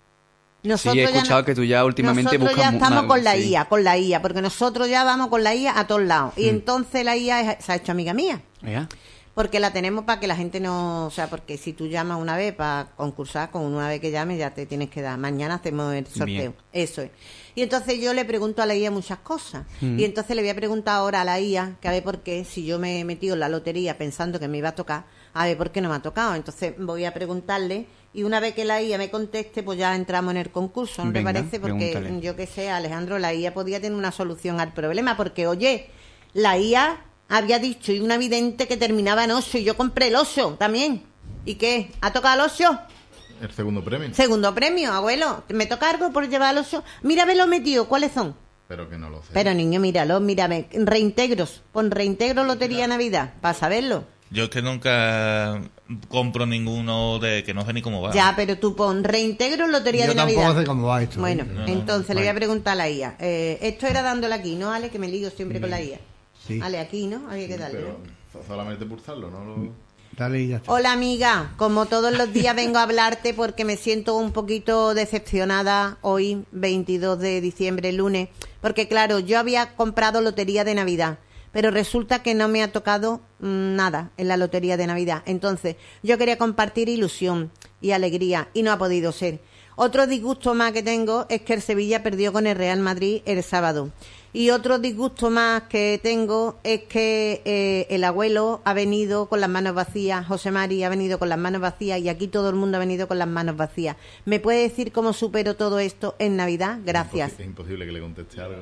Sí, he escuchado no- que tú ya últimamente nosotros buscas ya mu- estamos más- con la sí. I A, con la I A, porque nosotros ya vamos con la I A a todos lados. Y Mm. entonces la I A es- se ha hecho amiga mía. Ya. Porque la tenemos para que la gente no... O sea, porque si tú llamas una vez para concursar, con una vez que llames ya te tienes que dar. Mañana hacemos el sorteo. Bien. Eso es. Y entonces yo le pregunto a la I A muchas cosas. Mm. Y entonces le voy a preguntar ahora a la I A, que a ver por qué, si yo me he metido en la lotería pensando que me iba a tocar, a ver por qué no me ha tocado. Entonces voy a preguntarle y una vez que la I A me conteste, pues ya entramos en el concurso. ¿No Venga, te parece? Porque pregúntale. yo que sé, Alejandro, la I A podía tener una solución al problema. Porque, oye, la I A había dicho y una vidente que terminaba en oso y yo compré el oso también. ¿Y qué? ¿Ha tocado el oso? El segundo premio. Segundo premio, abuelo. ¿Me toca algo por llevar el oso? Mira, ve lo metido. ¿Cuáles son? Pero que no lo sé. Pero niño, míralo, mírame. Reintegros. Pon reintegro Lotería Navidad. Para saberlo. Yo es que nunca compro ninguno de que no sé ni cómo va. Ya, pero tú pon reintegro Lotería Yo de tampoco Navidad. sé cómo va esto. Bueno, ¿eh? entonces le voy a preguntar a la I A. Eh, esto era dándole aquí, ¿no, Ale? Que me lío siempre con la I A. Sí. Ale, aquí, ¿no? Había que darle. Pero ¿no? so- solamente pulsarlo, ¿no? Lo... Dale y ya está. Hola amiga, como todos los días vengo a hablarte porque me siento un poquito decepcionada hoy, veintidós de diciembre, lunes, porque claro, yo había comprado lotería de Navidad, pero resulta que no me ha tocado mm, nada en la lotería de Navidad. Entonces, yo quería compartir ilusión y alegría y no ha podido ser. Otro disgusto más que tengo es que el Sevilla perdió con el Real Madrid el sábado. Y otro disgusto más que tengo es que eh, el abuelo ha venido con las manos vacías, José Mari ha venido con las manos vacías y aquí todo el mundo ha venido con las manos vacías. ¿Me puede decir cómo supero todo esto en Navidad? Gracias. Es imposible que le conteste algo.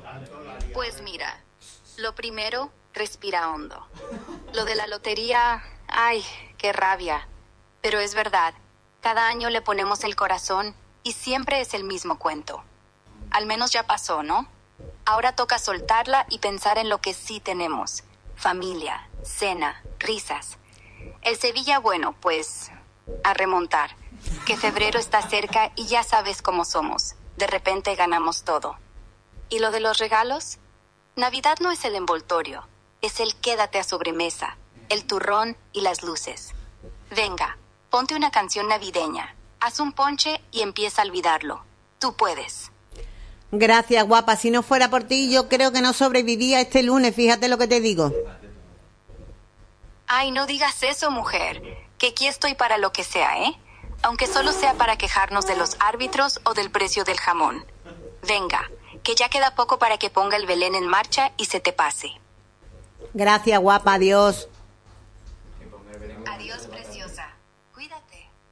Pues mira, lo primero, respira hondo. Lo de la lotería, ay, qué rabia. Pero es verdad, cada año le ponemos el corazón y siempre es el mismo cuento. Al menos ya pasó, ¿no? Ahora toca soltarla y pensar en lo que sí tenemos. Familia, cena, risas. El Sevilla, bueno, pues a remontar. Que febrero está cerca y ya sabes cómo somos. De repente ganamos todo. ¿Y lo de los regalos? Navidad no es el envoltorio, es el quédate a sobremesa, el turrón y las luces. Venga, ponte una canción navideña, haz un ponche y empieza a olvidarlo. Tú puedes. Gracias, guapa. Si no fuera por ti, yo creo que no sobrevivía este lunes. Fíjate lo que te digo. Ay, no digas eso, mujer, que aquí estoy para lo que sea, ¿eh? Aunque solo sea para quejarnos de los árbitros o del precio del jamón. Venga, que ya queda poco para que ponga el Belén en marcha y se te pase. Gracias, guapa. Adiós. Adiós, preciosa. Cuídate.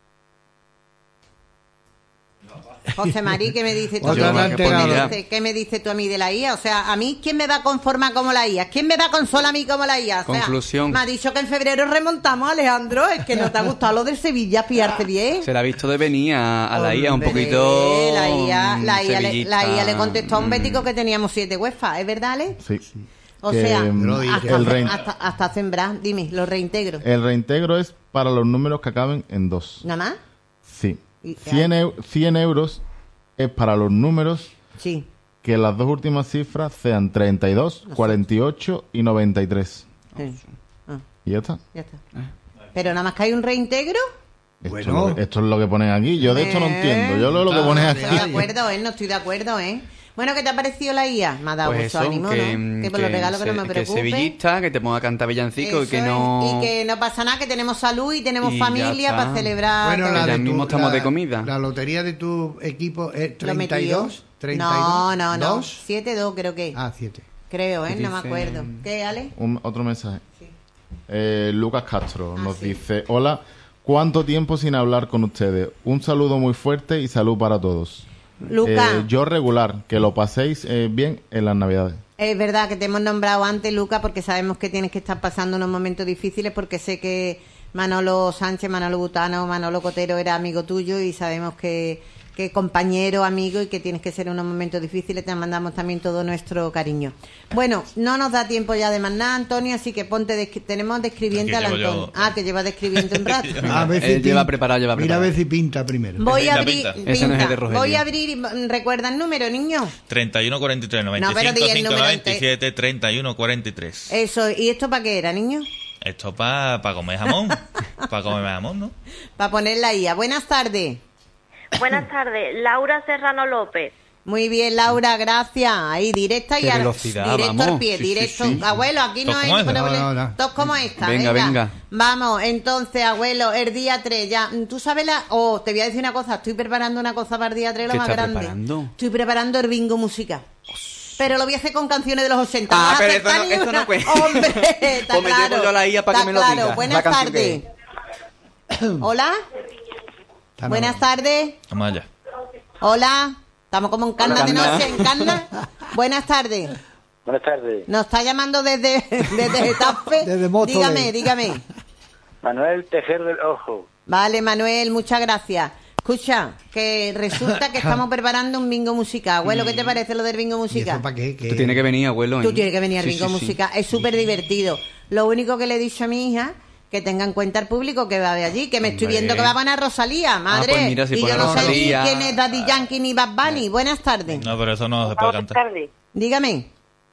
José Marí, ¿qué me dice tú? Otra ¿Qué, no ¿Qué me enterado. dice, qué me dices tú a mí de la I A? O sea, a mí, ¿quién me va a conformar como la I A? ¿Quién me va a consolar a mí como la I A? O sea, Conclusión. me ha dicho que en febrero remontamos, Alejandro. Es que no te ha gustado lo del Sevilla, pillarte bien. Se la ha visto de venir a, a la I A un Hombre, poquito. La I A, la, I A le, sevillista. la I A le contestó a un Mm. bético que teníamos siete UEFA, ¿es verdad, Ale? Sí. O Que, sea, mm, hasta, el, rein- hasta, hasta sembrar. Dime, los reintegro. el reintegro es para los números que acaben en dos. ¿Nada más? Sí. Y- cien, eu- cien euros es para los números Sí. que las dos últimas cifras sean treinta y dos, cuarenta y ocho y noventa y tres. sí. Ah, ¿Y ya está? ya está. Pero nada más que hay un reintegro. Esto, Bueno. es lo que, esto es lo que ponen aquí. Yo de hecho no Eh, entiendo. Yo leo lo que pones No aquí. estoy de acuerdo, ¿eh? No estoy de acuerdo, ¿eh? Bueno, ¿qué te ha parecido la I A? Me ha dado Pues mucho eso, ánimo, que, ¿no? Que por los regalos que no me que preocupe. sevillista, que te ponga a cantar villancico y Eso que es, no... y que no pasa nada, que tenemos salud y tenemos Y ya familia está. para celebrar. Bueno, todo. la ya de mismo tu- estamos la- de comida. La lotería de tu equipo es Lo treinta y dos. metió. treinta y dos. No, no, no. ¿Dos? siete dos creo que. Ah, siete. Creo, ¿eh? ¿Qué No me dice? acuerdo. ¿Qué, Ale? Un, otro mensaje. Eh, Lucas Castro Ah, nos sí. dice: hola, ¿cuánto tiempo sin hablar con ustedes? Un saludo muy fuerte y salud para todos. Lucas. Eh, yo regular, que lo paséis eh, bien en las navidades. Es verdad que te hemos nombrado antes, Lucas, porque sabemos que tienes que estar pasando unos momentos difíciles, porque sé que Manolo Sánchez, Manolo Butano, Manolo Cotero era amigo tuyo y sabemos que, que compañero, amigo, y que tienes que ser unos momentos difíciles. Te mandamos también todo nuestro cariño. Bueno, no nos da tiempo ya de más nada, Antonio, así que ponte descri- tenemos describiente al Aquí llevo Antonio. yo. Ah, que lleva describiente un rato. A ver si Él lleva pinta. preparado, lleva Mira a preparado. ver si pinta primero. Voy a Pinta, abrir, pinta. pinta. Ese no es el de Rogelio. Voy a abrir y mm, recuerda el número, niño. treinta y uno cuarenta y tres, noventa y No, pero cinco, di el cinco número noventa y siete, treinta y uno cuarenta y tres. Eso, ¿y esto para qué era, niño? Esto para pa comer jamón. Para comer jamón, ¿no? Para ponerla ahí. A buenas tardes. Buenas tardes, Laura Serrano López. Muy bien, Laura, gracias. Ahí, directa y Qué al, velocidad, directo vamos. al pie, Sí, sí, directo. sí. Abuelo, aquí no ¿Tos hay... como esta? doble- No, no, no. tos como esta. Venga, venga. Vamos, entonces, abuelo, el día tres ya. ¿Tú sabes la...? Oh, te voy a decir una cosa. Estoy preparando una cosa para el día tres, lo ¿Qué más estás grande. preparando? Estoy preparando el bingo musical. Pero lo voy a hacer con canciones de los ochenta. Ah, ¿Vas a pero acertar eso no- ni eso no una? cuenta. Hombre, está Pues me claro. llevo yo la I A para que Está me lo claro. diga, Buenas la canción tardes. que Hola. Está Buenas no- tardes. Vamos allá. Hola. Estamos como en Canna de Canna. noche, en Canna. Buenas tardes. Buenas tardes. Nos está llamando desde, desde Getafe. Desde Móstoles. Dígame, dígame. Manuel Tejer del Ojo. Vale, Manuel, muchas gracias. Escucha, que resulta que estamos preparando un bingo musical. Abuelo, ¿qué te parece lo del bingo ¿Y musical? eso para qué? ¿Qué? Tú tienes que venir, abuelo. Tú ¿eh? tienes que venir al Sí, bingo sí, sí. musical. Es súper divertido. Lo único que le he dicho a mi hija, que tenga en cuenta el público que va a ver allí, que me estoy Hombre. viendo que va a poner Rosalía, madre. pues mira, si y pone yo no sé Rosalía. ni quién es Daddy Yankee ni Bad Bunny. Buenas tardes. No, pero eso no se puede Buenas cantar. tardes. Dígame.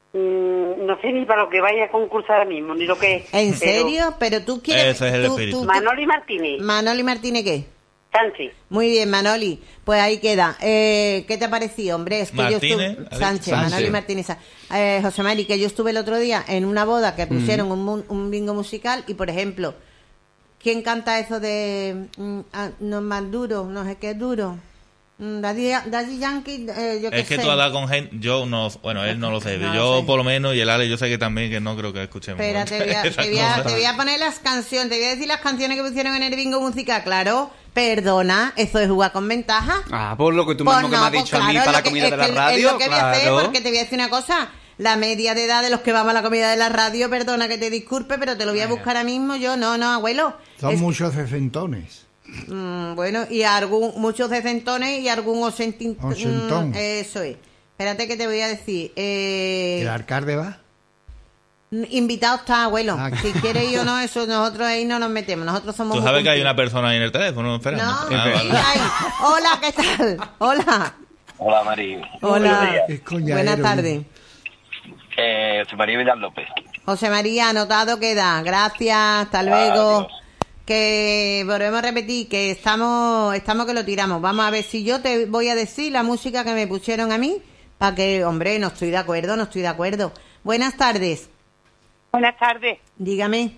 Mm, no sé ni para lo que vaya a concursar ahora mismo, ni lo que es. ¿En pero- serio? Pero tú quieres... Ese es el tú- espíritu. tú- tú- Manoli Martínez. Manoli Martínez, ¿qué? Sánchez. Muy bien, Manoli. Pues ahí queda. Eh, ¿Qué te ha parecido, hombre? Es que Martínez, yo ¿ha estuve... dicho? Sánchez, Sánchez. Manoli Martínez. Eh, José Mari, que yo estuve el otro día en una boda que pusieron un, mu- un bingo musical y, por ejemplo, ¿quién canta eso de... mm, ah, no es más duro, no sé qué es duro? Mm, Daddy, Daddy Yankee, eh, yo qué Es que sé. tú has dado con gente, yo no, bueno, él no lo sé, No lo yo sé. por lo menos y el Ale yo sé que también que no creo que escuchemos. Espera, te voy, a, esas te, voy a, cosas. te voy a poner las canciones, te voy a decir las canciones que pusieron en el bingo musical, claro. Perdona, ¿eso es jugar con ventaja? Ah, por lo que tú Pues mismo que no, me has pues dicho a mí claro, para lo la que- comida es de la que- radio. Es lo que voy a hacer, claro. porque te voy a decir una cosa. La media de edad de los que vamos a la comida de la radio, perdona que te disculpe, pero te lo voy a buscar ahora mismo yo. No, no, abuelo. Son Es- muchos sesentones. Mm, bueno, y algún, muchos decentones y algún osentin- Osentón. mm, eso es. Espérate que te voy a decir. Eh, ¿El alcalde va? invitado está, abuelo. Ah, Si quieres ir o no, eso nosotros ahí no nos metemos. Nosotros somos Tú muy sabes que hay cumplidos. una persona ahí en el teléfono esperando. No, Ah, sí, vale. hay. Hola, ¿qué tal? Hola. Hola, María. Hola. Es coñadero, Buenas ¿no? tardes. Eh, soy María Vidal López. José María, anotado queda. Gracias, hasta luego. Adiós. Que volvemos a repetir que estamos, estamos que lo tiramos. Vamos a ver si yo te voy a decir la música que me pusieron a mí, para que, hombre, no estoy de acuerdo, no estoy de acuerdo. Buenas tardes. Buenas tardes. Dígame.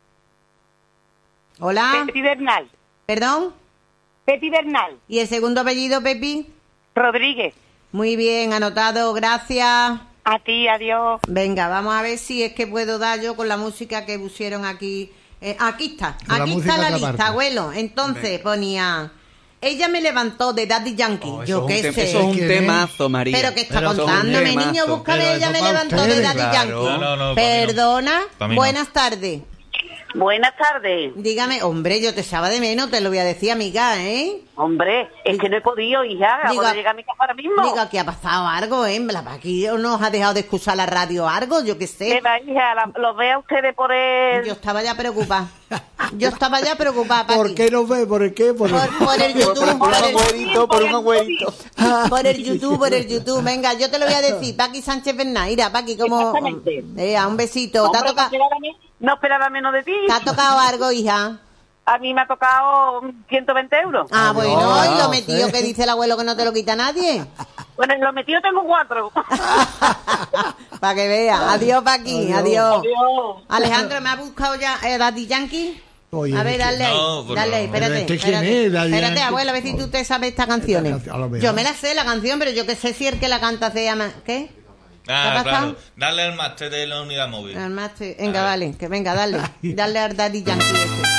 Hola. Pepi Bernal. ¿Perdón? Pepi Bernal. ¿Y el segundo apellido, Pepi? Rodríguez. Muy bien, anotado, gracias. A ti, adiós. Venga, vamos a ver si es que puedo dar yo con la música que pusieron aquí. Eh, aquí está, Con la aquí música está la otra lista, parte. abuelo. Entonces ponía... Ella me levantó de Daddy Yankee. Oh, eso yo es un qué tem- sé. Eso es un ¿Quién es? temazo, María. Pero que está Pero eso es un contándome, temazo. niño, búscame. Pero Ella eso me para levantó de ustedes. Daddy Claro. Yankee. No, no, no, para mí no. Perdona. Para mí no. Buenas tardes. Buenas tardes. Dígame, hombre, yo te echaba de menos, te lo voy a decir, amiga, ¿eh? Hombre, es que no he podido, hija. Acabo Digo, de llegar a mi casa ahora mismo. Digo, aquí ha pasado algo, ¿eh? La Paqui nos ha dejado de escuchar la radio algo, yo qué Que sé. va, hija, la- los vea ustedes por el... Yo estaba ya preocupada. Yo estaba ya preocupada, Paqui. ¿Por qué no ve? ¿Por qué? Por, Por, por el YouTube, por el, agüerito, por un agüerito. por el YouTube, por el YouTube. Venga, yo te lo voy a decir. Paqui Sánchez Bernal. Mira, Paqui, como... Exactamente. Eh, un besito. ¿Te ha, Hombre, no, tocado, esperaba, me- no esperaba menos de ti. ¿Te ha tocado algo, hija? A mí me ha tocado ciento veinte euros. Ah, bueno, no, y lo metido sí. que dice el abuelo que no te lo quita nadie. Bueno, en lo metido tengo cuatro. Para que vea. Adiós, Paqui. Adiós. Adiós. Alejandro, ¿me ha buscado ya eh, Daddy Yankee? Oye, A ver, dale ahí, No, por dale ahí, favor. espérate. Pero este quién espérate, es, Daddy espérate, Yankee. abuelo, a ver si tú te sabes estas canciones. A lo mejor. Yo me la sé, la canción, pero yo que sé si el que la canta se llama... ¿Qué? Ah, ha pasado? claro. Dale al máster de la unidad móvil. Al máster. Venga, vale, que venga, dale. Dale al Daddy Yankee este.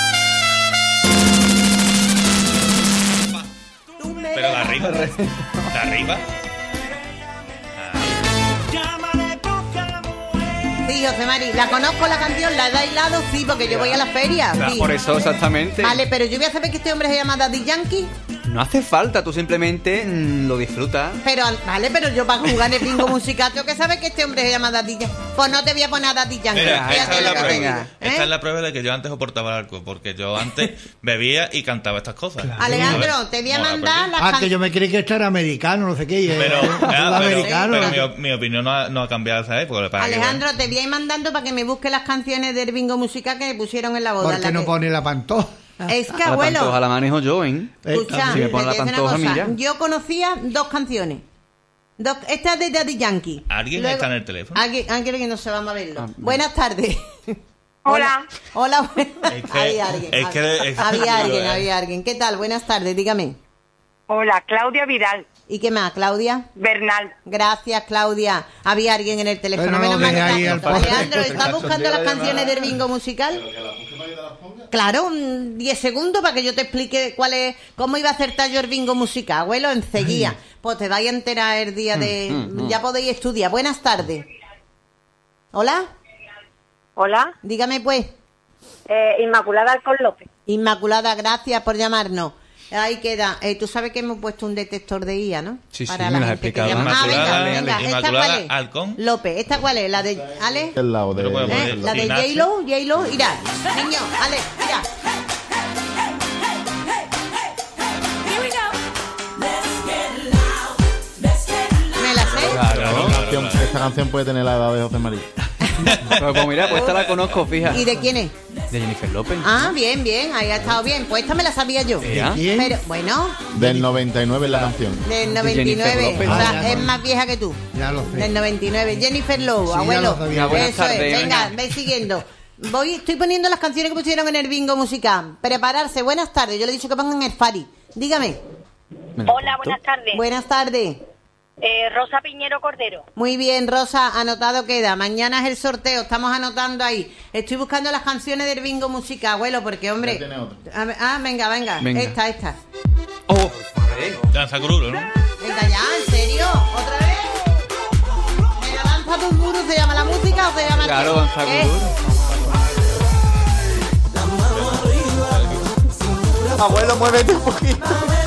Pero de arriba. De arriba. Sí, José Mari, la conozco la canción, la he bailado, sí, porque yo voy a la feria. Claro, Sí. por eso exactamente. Vale, pero yo voy a saber que este hombre se llama Daddy Yankee. No hace falta, tú simplemente mm, lo disfrutas. Pero, vale, pero yo para jugar en el bingo musical tengo que saber que este hombre se llama Daddy Yankee. Pues no te voy a poner a Daddy Yankee. Mira, Fíjate esta es, lo la que te prueba, digo. esta es la prueba de que yo antes soportaba el alcohol, porque yo antes bebía y cantaba estas cosas. Alejandro, te voy a Mola, mandar las Ah, can- que yo me creí que esto era americano, no sé qué. y es Pero, ah, pero, sudamericano. pero mi, mi opinión no ha, no ha cambiado esa época. lo que pasa es que, Alejandro, te voy a ir mandando para que me busque las canciones del bingo musical que me pusieron en la boda. ¿Por en qué la no que- pone la pantoja? Es que, La abuelo, pantoja la manejo yo, ¿eh? escucha, Si me te pone la voy a decir pantoja, una cosa. mira. Yo conocía dos canciones. Dos, esta es de Daddy Yankee. ¿Alguien Luego- está en el teléfono? Alguien, alguien que no se vamos a verlo. Ah, Buenas tardes. Hola. Hola, buenas. Es que- había alguien. es que- es- había alguien, eh. había alguien. ¿Qué tal? Buenas tardes, dígame. Hola, Claudia Vidal. ¿Y qué más, Claudia? Bernal. Gracias, Claudia. Había alguien en el teléfono. Pero no Menos lo mal que deje ahí está- al pobre. Alejandro, ¿estás buscando las canciones del bingo musical? Claro, un diez segundos para que yo te explique cuál es, cómo iba a acertar yo el bingo musical, abuelo, enseguida. Pues te vais a enterar el día de... mm, mm. Ya podéis estudiar. Buenas tardes. ¿Hola? Hola. Dígame, pues. Eh, Inmaculada Alcón López. Inmaculada, gracias por llamarnos. Ahí queda. Eh, Tú sabes que hemos puesto un detector de I A, ¿no? Sí, sí, Para me la las has gente que explicado. llama. Ah, venga, Inmaculada, venga. ¿Esta Inmaculada cuál es? Alcón. López. ¿Esta cuál es? ¿La de Ale? El lado de... Pero podemos ¿Eh? poner La de Ignacio. J-Lo, J-Lo, mira, niño, Ale, mira. ¿Me la sé? Esta canción, esta canción puede tener la edad de José María. Pues, pues mira, pues esta la conozco, fija. ¿Y de quién es? De Jennifer López. Ah, bien, bien, ahí ha estado bien. Pues esta me la sabía yo. ¿Ya? ¿Quién? Pero, bueno, Del noventa y nueve es la canción. del noventa y nueve, Jennifer López. o sea, Ah, ya, es no. más vieja que tú. Ya lo sé. Del noventa y nueve. Jennifer Lowe, Sí, ya abuelo. lo sabía. Buenas Eso es. tardes, Venga, venga. ve siguiendo. Voy, estoy poniendo las canciones que pusieron en el bingo musical. Prepararse. Buenas tardes. Yo le he dicho que pongan el Fari. Dígame. Me la Hola, apunto. buenas tardes. Buenas tardes. Eh, Rosa Piñero Cordero. Muy bien, Rosa, anotado queda. Mañana es el sorteo, estamos anotando ahí. Estoy buscando las canciones del bingo musical, abuelo, porque, hombre... Ya tiene otra. A ver, Ah, venga, venga, Venga. Esta, esta. Oh, Danza Cururo, ¿no? Venga ya, ¿en serio? ¿Otra vez? ¿Venga, Danza tu guru se llama la música o se llama... claro, qué? Danza ¿Qué? Cururo. Abuelo, muévete un poquito.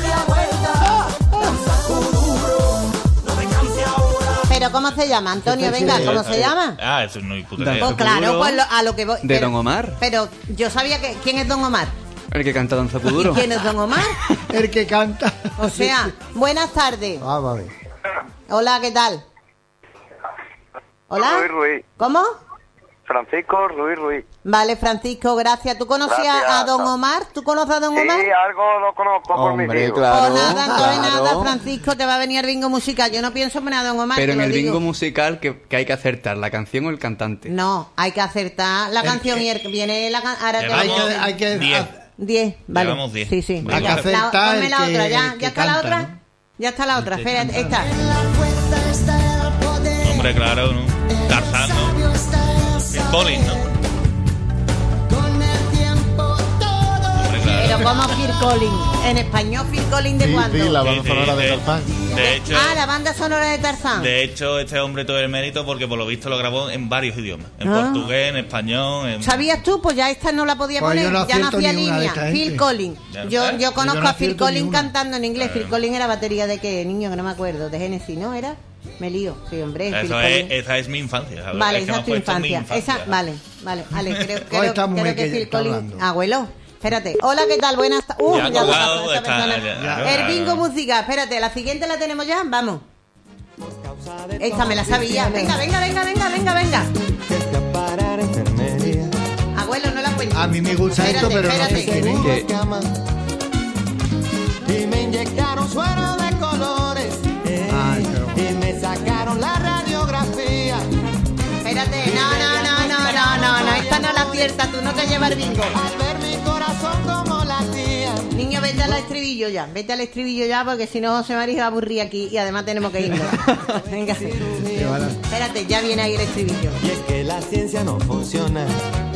Pero ¿cómo se llama, Antonio? Venga, ¿cómo se llama? Ah, eso no hay puta Danza idea. Pues claro, Kuduro. pues lo- a lo que voy... De pero- Don Omar. Pero yo sabía que... ¿Quién es Don Omar? El que canta Danza ¿Y Kuduro. quién es Don Omar? El que canta. O sea, buenas tardes. Ah, vale. Hola, ¿qué tal? ¿Hola? Ruiz Ruiz. ¿Cómo? Francisco Ruiz Ruiz. Vale, Francisco, gracias. ¿Tú conocías Gracias. a Don Omar? ¿Tú conoces a Don Omar? Sí, algo lo conozco por mis Hombre, hijos. claro. Pues nada, entonces claro. nada, Francisco, te va a venir el bingo musical. Yo no pienso poner a Don Omar, Pero te en lo el digo. bingo musical, que, que hay que acertar? ¿La canción o el cantante? No, hay que acertar la El- canción y el que viene la can- ahora te Llevamos Hay digo. que, hay que diez. diez, vale. Llevamos diez. Sí, sí. Hay que La- acertar ponme el la que- otra, ya, el ya que está la canta, otra. ¿no? Ya está la otra, espérate, esta. Hombre, claro, ¿no? Tarzán, ¿no? Phil Collins, ¿no? Hombre, Pero claro. como Phil Collins. En español, Phil Collins, ¿de Sí, cuándo? sí, la banda Sí, sonora de de- Tarzán. De hecho, Ah, la banda sonora de Tarzán. de hecho, este hombre tuvo el mérito porque por lo visto lo grabó en varios idiomas. En Ah. portugués, en español, en... ¿Sabías tú? Pues ya esta no la podía Pues poner, yo no ya no acierto hacía ni una de línea. esta Phil gente. Collins. Ya Yo, ves. yo conozco Yo no a Phil acierto ni Collins una. cantando en inglés. Phil Collins era batería de qué, niño, que no me acuerdo. De Genesis, ¿no? ¿Era? Me lío. Sí, hombre. Phil Eso es, Collins. esa es mi infancia. ¿sabes? Vale, Es que esa me es has tu puesto mi infancia. Esa, infancia. vale, vale, vale. Creo, creo, esta creo mujer que que Phil está Collins. hablando. Abuelo, espérate. Hola, ¿qué tal? Buenas tardes. Uh, Ya ha ya, colgado, ha pasado esta está- persona. ya- ya- El ya- bingo musical. Espérate, la siguiente la tenemos ya. Vamos. Esta me la sabía. Venga, venga, venga, venga, venga, venga. Abuelo, no la cuento. A mí me gusta esto, Espérate, pero no sé espérate. quién es. Que- Y me inyectaron suero de colores Ay, pero- y me sacaron la radiografía. Espérate, no, no, no, no, no, no, no, esta no la acierta, tú no te llevas el bingo. Al ver mi corazón como latía, Niño, vete a la estribillo ya, vete al estribillo ya, porque si no José María va a aburrir aquí y además tenemos que irnos. Venga, espérate, ya viene ahí el estribillo. Y es que la ciencia no funciona.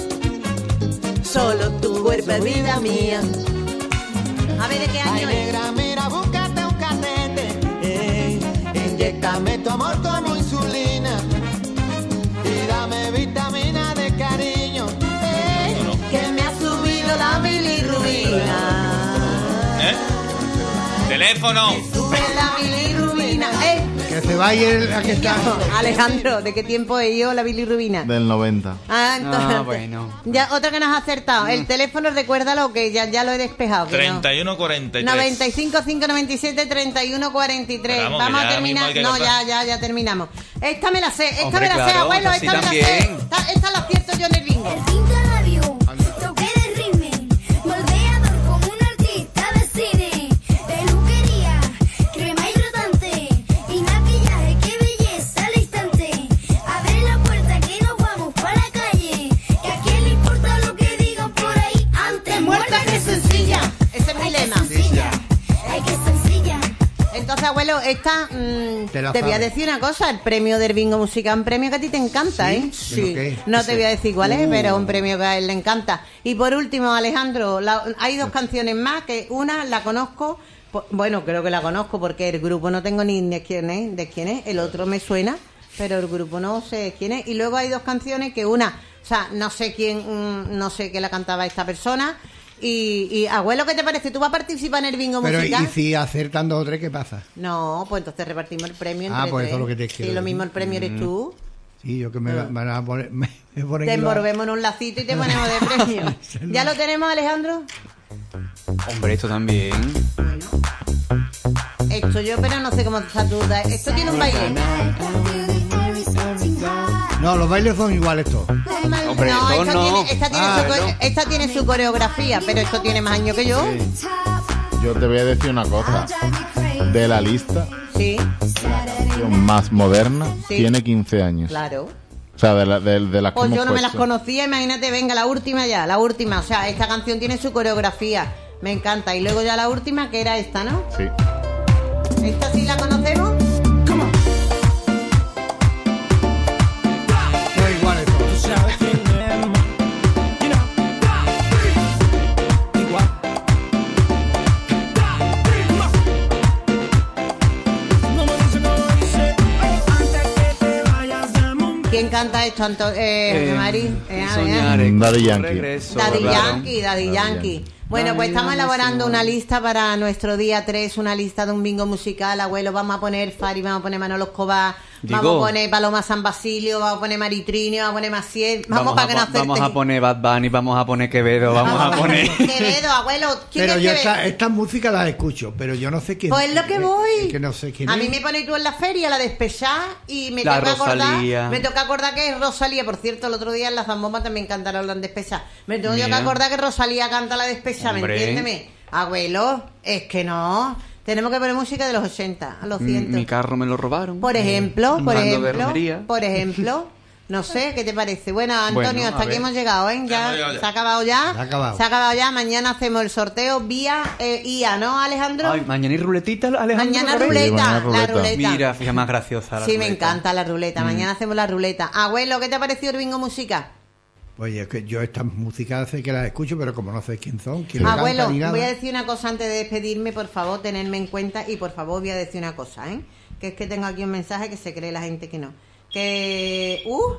Solo tu cuerpo es vida mía. A ver, ¿de qué año Ay, es? negra, mira, búscate un catete. Eh, inyéctame tu amor como insulina. Y dame vitamina de cariño. Eh, que me ha subido la bilirrubina. ¿Eh? ¡Teléfono! Sube la bilirrubina. Eh. Que se vaya el, a que está. Alejandro, ¿de qué tiempo es yo la bilirrubina? Del noventa. Ah, entonces, Ah, bueno. ya otra que nos ha acertado. El teléfono, recuérdalo, que ya, ya lo he despejado. que no. treinta y uno cuarenta y tres. noventa y cinco, cinco noventa y siete, treinta y uno cuarenta y tres. Pero vamos, Vamos que a ya terminar. mismo hay que No, cortar. ya, ya, ya terminamos. Esta me la sé, esta Hombre, me la sé, claro, abuelo, así esta me la sé. también. Esta, esta la acierto yo en el bingo. Toque de ritmo, moldeador como un artista de cine, peluquería, crema hidratante y maquillaje, qué belleza al instante. Abre la puerta que nos vamos para la calle, que a quién le importa lo que digan por ahí. Antes muerta que sencilla. Ese es mi lema. Ay, qué sencilla. Entonces, abuelo, esta mm, Te la te voy a sabes. decir una cosa, el premio del bingo musical, un premio que a ti te encanta, ¿eh? ¿Pero qué? No te voy a decir cuál es, Uh. pero un premio que a él le encanta. Y por último, Alejandro, la- hay dos canciones más, que una la conozco, po- bueno, creo que la conozco porque el grupo no tengo ni de quién es, de quién es, el otro me suena, pero el grupo no sé quién es. Y luego hay dos canciones que una, o sea, no sé quién, mm, no sé qué la cantaba esta persona. Y, y abuelo, ¿qué te parece? ¿Tú vas a participar en el bingo Pero musical? y si acertan dos o tres, ¿qué pasa? No, pues entonces repartimos el premio entre Ah, pues tres. eso es lo que te quiero Y lo decir. mismo el premio eres tú. Sí, yo que me, Ah. me van a poner. Me, me ponen Te que lo- envolvemos en un lacito y te ponemos de premio. ¿Ya lo tenemos, Alejandro? Hombre, esto también. Esto yo, pero no sé cómo está tu... Esto tiene un baile. No, los bailes son iguales todos. Hombre, no, esto esta, no. Tiene, esta, tiene Ah, su, co- no. esta tiene su coreografía, pero esto tiene más años que yo. Yo te voy a decir una cosa. De la lista Sí, más moderna, Sí. tiene quince años. claro. O sea, de, la, de, de las que Pues hemos yo no me las puesto. conocía, imagínate, venga, la última ya, la última. O sea, esta canción tiene su coreografía. Me encanta. Y luego ya la última, que era esta, ¿no? Sí. ¿Esta sí la conocemos? Son iguales todos. ¿Quién canta esto, Anto eh, Eh, Mari? Eh, a ver. soñar en Daddy tu Yankee. regreso, Daddy claro. Yankee, Daddy Yankee. Bueno, pues estamos elaborando una lista para nuestro día tres, una lista de un bingo musical. Abuelo, vamos a poner Fari, vamos a poner Manolo Escobar, vamos Digo. a poner Paloma San Basilio, vamos a poner Maritrinio, vamos a poner Maciel. Vamos, para a, que nos po- vamos a acerten. poner Bad Bunny, vamos a poner Quevedo, vamos a poner... Quevedo, abuelo, ¿quién Pero es yo Quevedo? esta, esta música la escucho, pero yo no sé quién. Pues es lo que voy. Es que no sé quién A es. mí me pones tú en la feria, la despechá, y me La toca Rosalía. acordar. Me toca acordar que es Rosalía. Por cierto, el otro día en la Zambomba también cantaron la despechá. Me tengo yo que Mira. acordar que Rosalía canta la despechá, ¿me Hombre. entiendes? Abuelo, es que no. Tenemos que poner música de los ochenta, lo siento. Mi carro me lo robaron. Por ejemplo, por Hablando de ejemplo, romería. por ejemplo, no sé, ¿qué te parece? Bueno, Antonio, Bueno, a hasta aquí ver. hemos llegado, ¿eh? Ya, Hemos llegado ya. se ha acabado ya. Se ha acabado. Se ha acabado ya. Mañana hacemos el sorteo vía eh, I A, ¿no, Alejandro? Ay, mañana y ruletita, Alejandro. Mañana otra vez? ruleta, Sí, mañana la ruleta. ruleta. Mira, fija más graciosa la Sí, me ruleta. encanta la ruleta. Mañana hacemos la ruleta. Abuelo, ¿qué te ha parecido el bingo musical? Pues es que yo estas músicas sé que las escucho, pero como no sé quién son, quién las Abuelo, canta ni nada. voy a decir una cosa antes de despedirme, por favor, tenedme en cuenta y por favor voy a decir una cosa, ¿eh? Que es que tengo aquí un mensaje que se cree la gente que no. Que... Uh,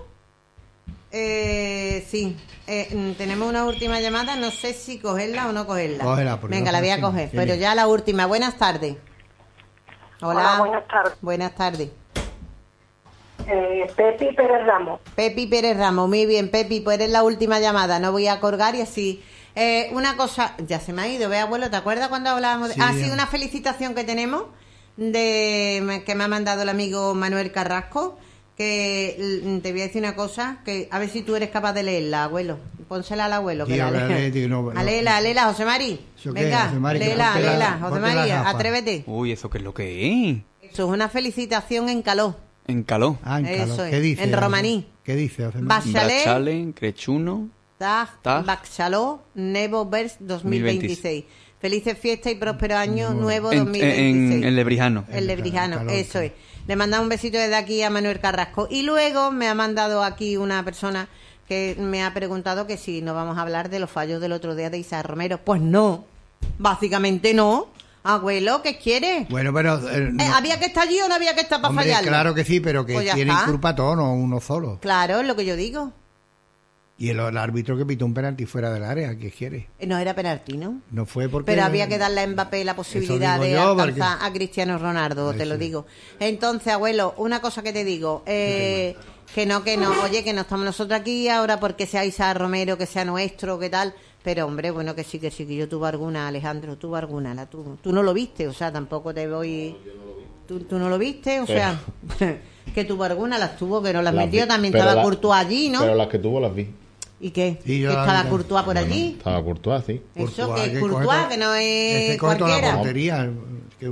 eh, sí, eh, mm, tenemos una última llamada, no sé si cogerla o no cogerla. Cógela, porque Venga, no la voy a conocemos. coger, ¿Quién pero es? ya la última. Buenas tardes. Hola. Hola, buenas tardes. Buenas tardes. Eh, Pepi Pérez Ramos. Pepi Pérez Ramos, muy bien, Pepi, pues eres la última llamada, no voy a colgar y así. Eh, una cosa, ya se me ha ido, ve abuelo, ¿te acuerdas cuando hablábamos de... Sí, ah, sí, ya. una felicitación que tenemos de que me ha mandado el amigo Manuel Carrasco, que l- te voy a decir una cosa, que a ver si tú eres capaz de leerla, abuelo. Pónsela al abuelo, que Tío, la que la lea. lee, tío, no, no. A léela, léela, José Mari. ¿Eso qué, Venga, José Mari? Que léela, ponte la- léela, José ponte las María, gafas. atrévete. Uy, ¿eso qué es lo que es? Eso es una felicitación en caló. En caló. Ah, en calor. Eso es, ¿Qué dice? en romaní. ¿Qué dice? José María? Bachale, Brachale, crechuno. Tag Tag. Baxaló Nevoverse dos mil veintiséis. Felices fiestas y próspero año nuevo En, dos mil veintiséis. en, en Lebrijano. El Lebrijano, eso es. Le mandamos un besito desde aquí a Manuel Carrasco. Y luego me ha mandado aquí una persona que me ha preguntado que si no vamos a hablar de los fallos del otro día de Isaac Romero. Pues no, básicamente no. Abuelo, ¿qué quiere? Bueno, pero... eh, no- Eh, ¿Había que estar allí o no había que estar para hombre, fallarlo? claro que sí, pero que Pues ya tienen está. culpa todos, no uno solo. Claro, es lo que yo digo. Y el, el árbitro que pitó un penalti fuera del área, ¿qué quiere? Eh, No era penalti, ¿no? No fue porque... Pero había que darle a Mbappé la posibilidad Eso de digo yo, alcanzar porque- a Cristiano Ronaldo, te Eso lo es. digo. Entonces, abuelo, una cosa que te digo, eh, que no, que no, oye, que no estamos nosotros aquí ahora porque sea Isaac Romero, que sea nuestro, que tal, pero hombre, bueno, que sí, que sí, que yo tuve alguna, Alejandro, tuve alguna, la tuvo. Tú no lo viste, o sea, tampoco te voy... ¿Tú, tú no lo viste? O sea, que tuvo alguna, las tuvo, que no las, Las metió, vi, también pero estaba la- Courtois allí, ¿no? Pero las que tuvo las vi. ¿Y qué? Sí, ¿Que yo la estaba vi. Courtois por Bueno, allí? Estaba Courtois, sí. Eso, Courtois, que que Courtois, coge to- que no Ese es coge toda la cualquiera. portería. que-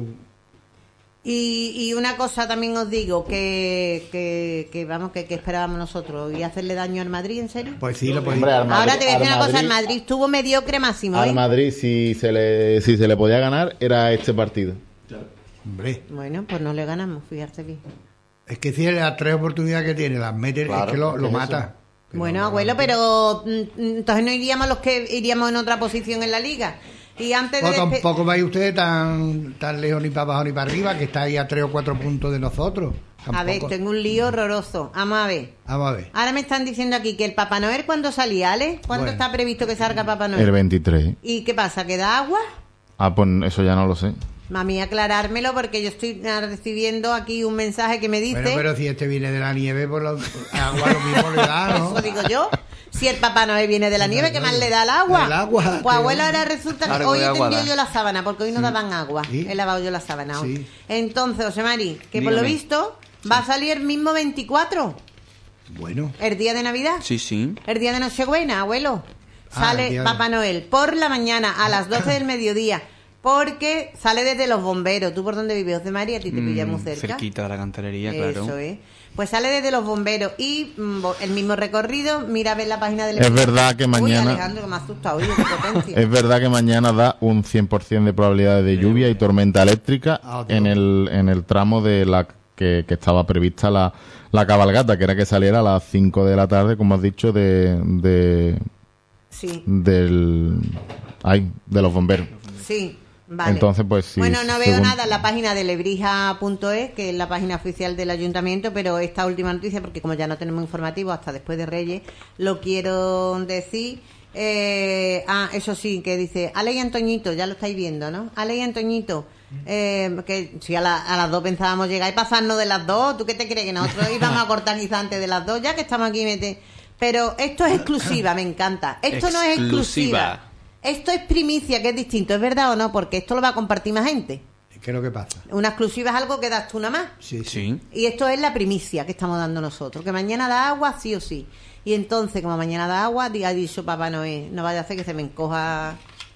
Y, y una cosa también os digo, que, que, que vamos, que, que esperábamos nosotros, ¿y hacerle daño al Madrid, en serio? Pues sí, lo podía. Hombre, al Madrid- Ahora te voy a decir al una cosa, el Madrid- Madrid estuvo mediocre máximo, Al ¿eh? Madrid, si se le si se le podía ganar, era este partido. Hombre, Bueno, pues no le ganamos, fíjate bien. es que si las tres oportunidades que tiene las mete, Claro, es que lo, es lo que es mata. Bueno, abuelo, pero mm, mm, entonces no iríamos los que iríamos en otra posición en la liga. Y antes de... O despe- tampoco vais ustedes tan, tan lejos ni para abajo ni para arriba, que está ahí a tres o cuatro puntos de nosotros. A ver, Tampoco. tengo un lío horroroso. Vamos a ver. Vamos a ver. Ahora me están diciendo aquí que el Papá Noel, ¿cuándo salía, Ale? ¿Cuándo Bueno. está previsto que salga Papá Noel? El veintitrés. ¿Y qué pasa? ¿Que da agua? Ah, pues eso ya no lo sé. Mami, aclarármelo porque yo estoy ah, recibiendo aquí un mensaje que me dice... Bueno, pero si este viene de la nieve, pues lo, agua lo mismo le da, ¿no? Eso digo yo. Si el Papá Noel viene de la nieve, ¿qué más le da al agua? El agua, Pues que- abuela, ahora resulta que Algo hoy de he agua tendido da. yo la sábana, porque hoy no daban agua. ¿Sí? He lavado yo la sábana hoy. Sí. Entonces, José Mari, que por lo Dígame. visto va a salir el mismo veinticuatro, Bueno, el día de Navidad. Sí, sí. El día de Nochebuena, abuelo. Ah, Sale el día de- Papá Noel por la mañana a las doce del mediodía. Porque sale desde los bomberos. ¿Tú por dónde vives, José María? A ti te pilla muy Mm, cerca. cerquita de la canterería, claro. Eso es. Pues sale desde los bomberos y mm, bo- el mismo recorrido. Mira a ver la página del... Es verdad que Uy, mañana- Alejandro, que me ha asustado. Oye, qué potencia. Es verdad que mañana da un cien por ciento de probabilidades de lluvia y tormenta eléctrica Ah, otro. en el, en el tramo de la que, que estaba prevista la, la cabalgata, que era que saliera a las cinco de la tarde, como has dicho, de, de Sí, del ay, de los bomberos. sí. Vale. Entonces, pues sí. Bueno, no veo según- nada en la página de lebrija punto es, que es la página oficial del ayuntamiento, pero esta última noticia, porque como ya no tenemos informativo hasta después de Reyes, lo quiero decir. Eh, ah, eso sí, que dice, Ale y Antoñito, ya lo estáis viendo, ¿no? Ale y Antoñito, eh, que si a, la- a las dos pensábamos llegar y pasarnos de las dos, ¿tú qué te crees? Que nosotros íbamos a cortar quizá antes de las dos, ya que estamos aquí, mete. Pero esto es exclusiva, me encanta. Esto no es exclusiva. Exclusiva. Esto es primicia, que es distinto, ¿es verdad o no? Porque esto lo va a compartir más gente. ¿qué es lo que pasa? Una exclusiva es algo que das tú nada más. Sí, sí. Sí. Y esto es la primicia que estamos dando nosotros, que mañana da agua sí o sí. Y entonces, como mañana da agua, ha dicho Papá Noel, no vaya a hacer que se me encoja...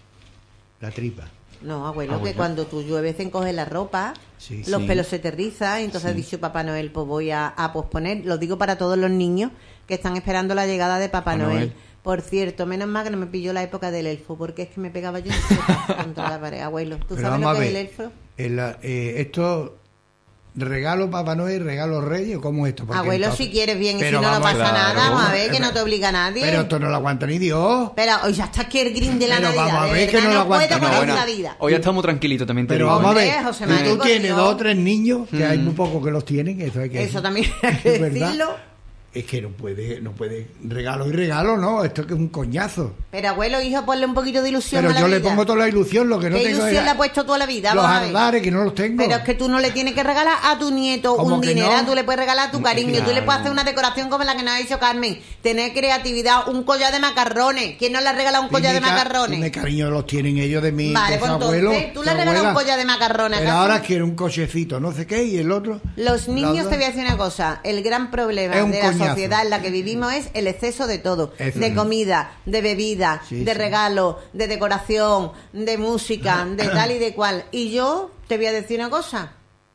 La tripa. No, abuelo, Abuelo. que cuando tú llueves se encoge la ropa, Sí, los sí. pelos se te rizan, y entonces ha dicho Papá Noel, pues voy a, a posponer. Lo digo para todos los niños que están esperando la llegada de Papá Papá Noel. Noel. Por cierto, menos mal que no me pilló la época del elfo, porque es que me pegaba yo contra la pared, abuelo. ¿Tú Pero sabes vamos lo a que es el ver. elfo? En la- eh, esto, regalo Papá Noel, regalo Reyes, ¿cómo es esto? Porque Abuelo, entonces- si quieres bien, y si Pero no, no vamos a- pasa claro. nada. Vamos a ver, que Pero- no te obliga a nadie. Pero esto no lo aguanta ni Dios. Pero hoy ya está aquí el green de la Pero Navidad. vamos a de ver que verdad, no lo aguanta puedo nada. con Bueno, la vida. hoy estamos tranquilitos también. te Pero digo. vamos a ver, Hombre, José si María, tú por tienes Dios. dos o tres niños, que hay Mm. muy pocos que los tienen, eso hay que Eso también hay que es verdad. decirlo. Es que no puede, no puede, regalo y regalo, no, esto que es un coñazo. Pero abuelo, hijo, ponle un poquito de ilusión Pero a la yo le vida. pongo toda la ilusión, lo que no ¿Qué tengo ilusión es le ha puesto toda la vida? los Vamos a ver. aldares, que no los tengo. Pero es que tú no le tienes que regalar a tu nieto ¿Cómo un que dinero, no? tú le puedes regalar tu cariño, tú le Claro. puedes hacer una decoración como la que nos ha dicho Carmen, tener creatividad, un collar de macarrones. ¿Quién no le ha regalado un Sí, collar de mi ca- macarrones? sí, mi cariño los tienen ellos de mi Vale, de pues su abuelo. entonces, tú su le regalas un abuela. collar de macarrones. Pero ¿acaso? ahora quiere un cochecito, no sé qué, y el otro. Los niños, Los dos. te voy a decir una cosa, el gran problema Es un de la coñazo. sociedad en la que vivimos es el exceso de todo, Eso de es. comida, de bebida, Sí, de sí. regalo, de decoración, de música, de tal y de cual. Y yo te voy a decir una cosa,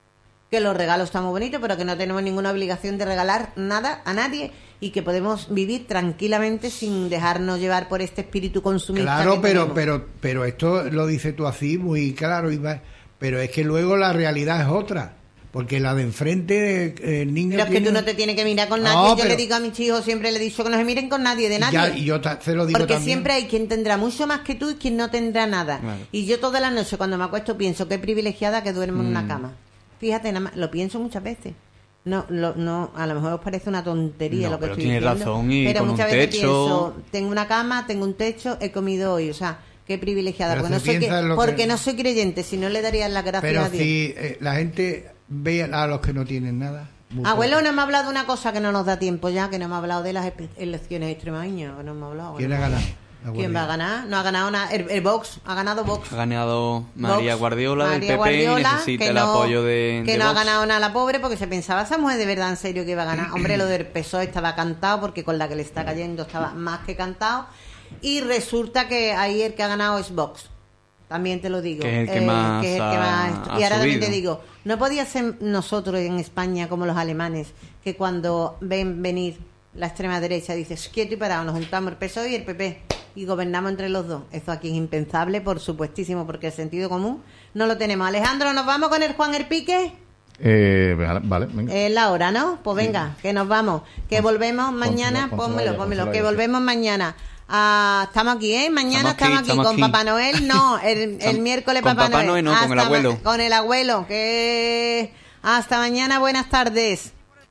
que los regalos están muy bonitos, pero que no tenemos ninguna obligación de regalar nada a nadie y que podemos vivir tranquilamente sin dejarnos llevar por este espíritu consumista. Claro, que pero, tenemos. pero, pero esto lo dices tú así, muy claro, y va- pero es que luego la realidad es otra. Porque la de enfrente, eh, el niño Pero es que tiene- tú no te tienes que mirar con No, nadie. Yo pero- le digo a mis hijos, siempre le he dicho que no se miren con nadie, de Y nadie. ya- y yo ta- se lo digo Porque también. siempre hay quien tendrá mucho más que tú y quien no tendrá nada. Claro. Y yo todas las noches cuando me acuesto pienso qué privilegiada que duermo en una Mm. cama. Fíjate, nada más, lo pienso muchas veces. No, lo- no, a lo mejor os parece una tontería No, lo que pero estoy tienes diciendo. razón, y pero con muchas un veces techo. pienso, tengo una cama, tengo un techo, he comido hoy, o sea, qué privilegiada. Pero Porque, no se soy, que- piensa en lo porque que- no soy creyente, si no le darían las gracias Pero a Dios. si eh, la gente ve a los que no tienen nada. muy Abuelo, poco. no me ha hablado de una cosa que no nos da tiempo ya, que no me ha hablado de las espe- elecciones extremeñas, que no me ha hablado. ¿Quién ha ganado? ¿Quién va a ganar? No ha ganado nada. El, el Vox, ha ganado Vox. Ha ganado María Vox, Guardiola María del P P Guardiola, y necesita que el no- apoyo de, Que de no ha Vox. ganado nada la pobre porque se pensaba, esa mujer de verdad en serio que iba a ganar. Hombre, lo del P S O E estaba cantado porque con la que le está cayendo estaba más que cantado. Y resulta que ahí el que ha ganado es Vox. También te lo digo. Que es el que más que es el ha- que más- ha Y ahora también te subido. digo, no podía ser nosotros en España como los alemanes, que cuando ven venir la extrema derecha dices, quieto y parado, nos juntamos el P S O E y el P P y gobernamos entre los dos. Eso aquí es impensable, por supuestísimo, porque el sentido común no lo tenemos. Alejandro, ¿nos vamos con el Juan el Pique? Eh, vale, vale, venga. Es la hora, ¿no? Pues venga, que nos vamos. Que volvemos mañana, pónselo, pónmelo, ya, pónmelo, pónselo que ya, sí. volvemos mañana. Ah, estamos aquí, ¿eh? Mañana Estamos estamos aquí, aquí, estamos con aquí. Papá Noel, no, el, el Estamos- miércoles con Papá, Papá Noel, no, con el Hasta abuelo. ma- Con el abuelo, que... Hasta mañana, buenas tardes.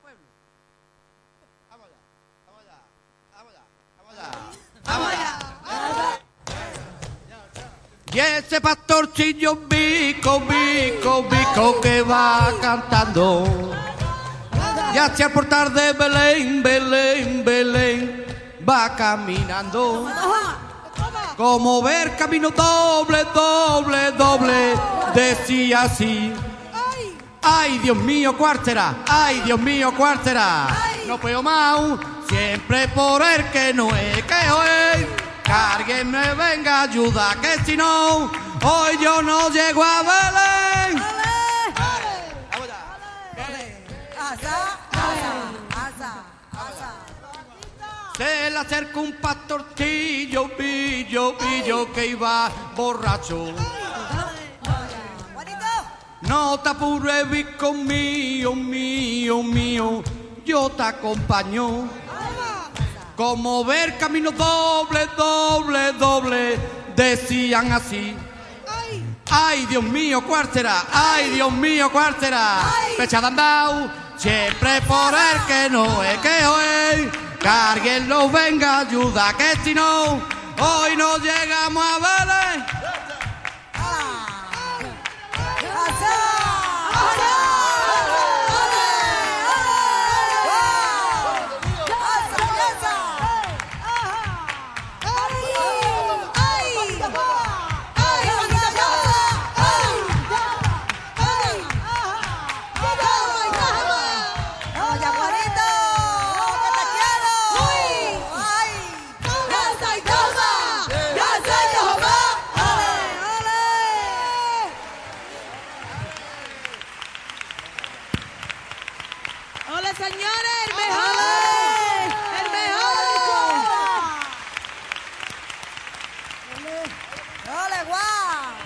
Y ese pastorcillo bico, bico, bico que va cantando. Y hacia el portal de Belén, Belén, Belén va caminando. Como ver camino doble, doble, doble, decía así. Ay, Dios mío, ¿cuál será? Ay, Dios mío, ¿cuál será? No puedo más, siempre por el que no es, que hoy que alguien me venga a ayudar, que si no, hoy yo no llego a Belén. Se le acerca un pastorcillo, pillo, pillo, que iba borracho. No te apures, bico mío, mío, mío, yo te acompaño. Como ver camino doble, doble, doble, decían así. Ay, Dios mío, ¿cuál será? Ay, Dios mío, ¿cuál será? Fecha de andao, siempre por el que no es, que hoy que alguien nos venga a ayudar, que si no, hoy no llegamos a Belén. ¡Hola, señores! ¡El mejor! ¡El mejor! ¡Hola, guau!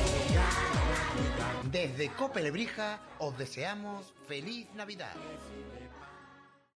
Desde Cope Lebrija os deseamos feliz Navidad.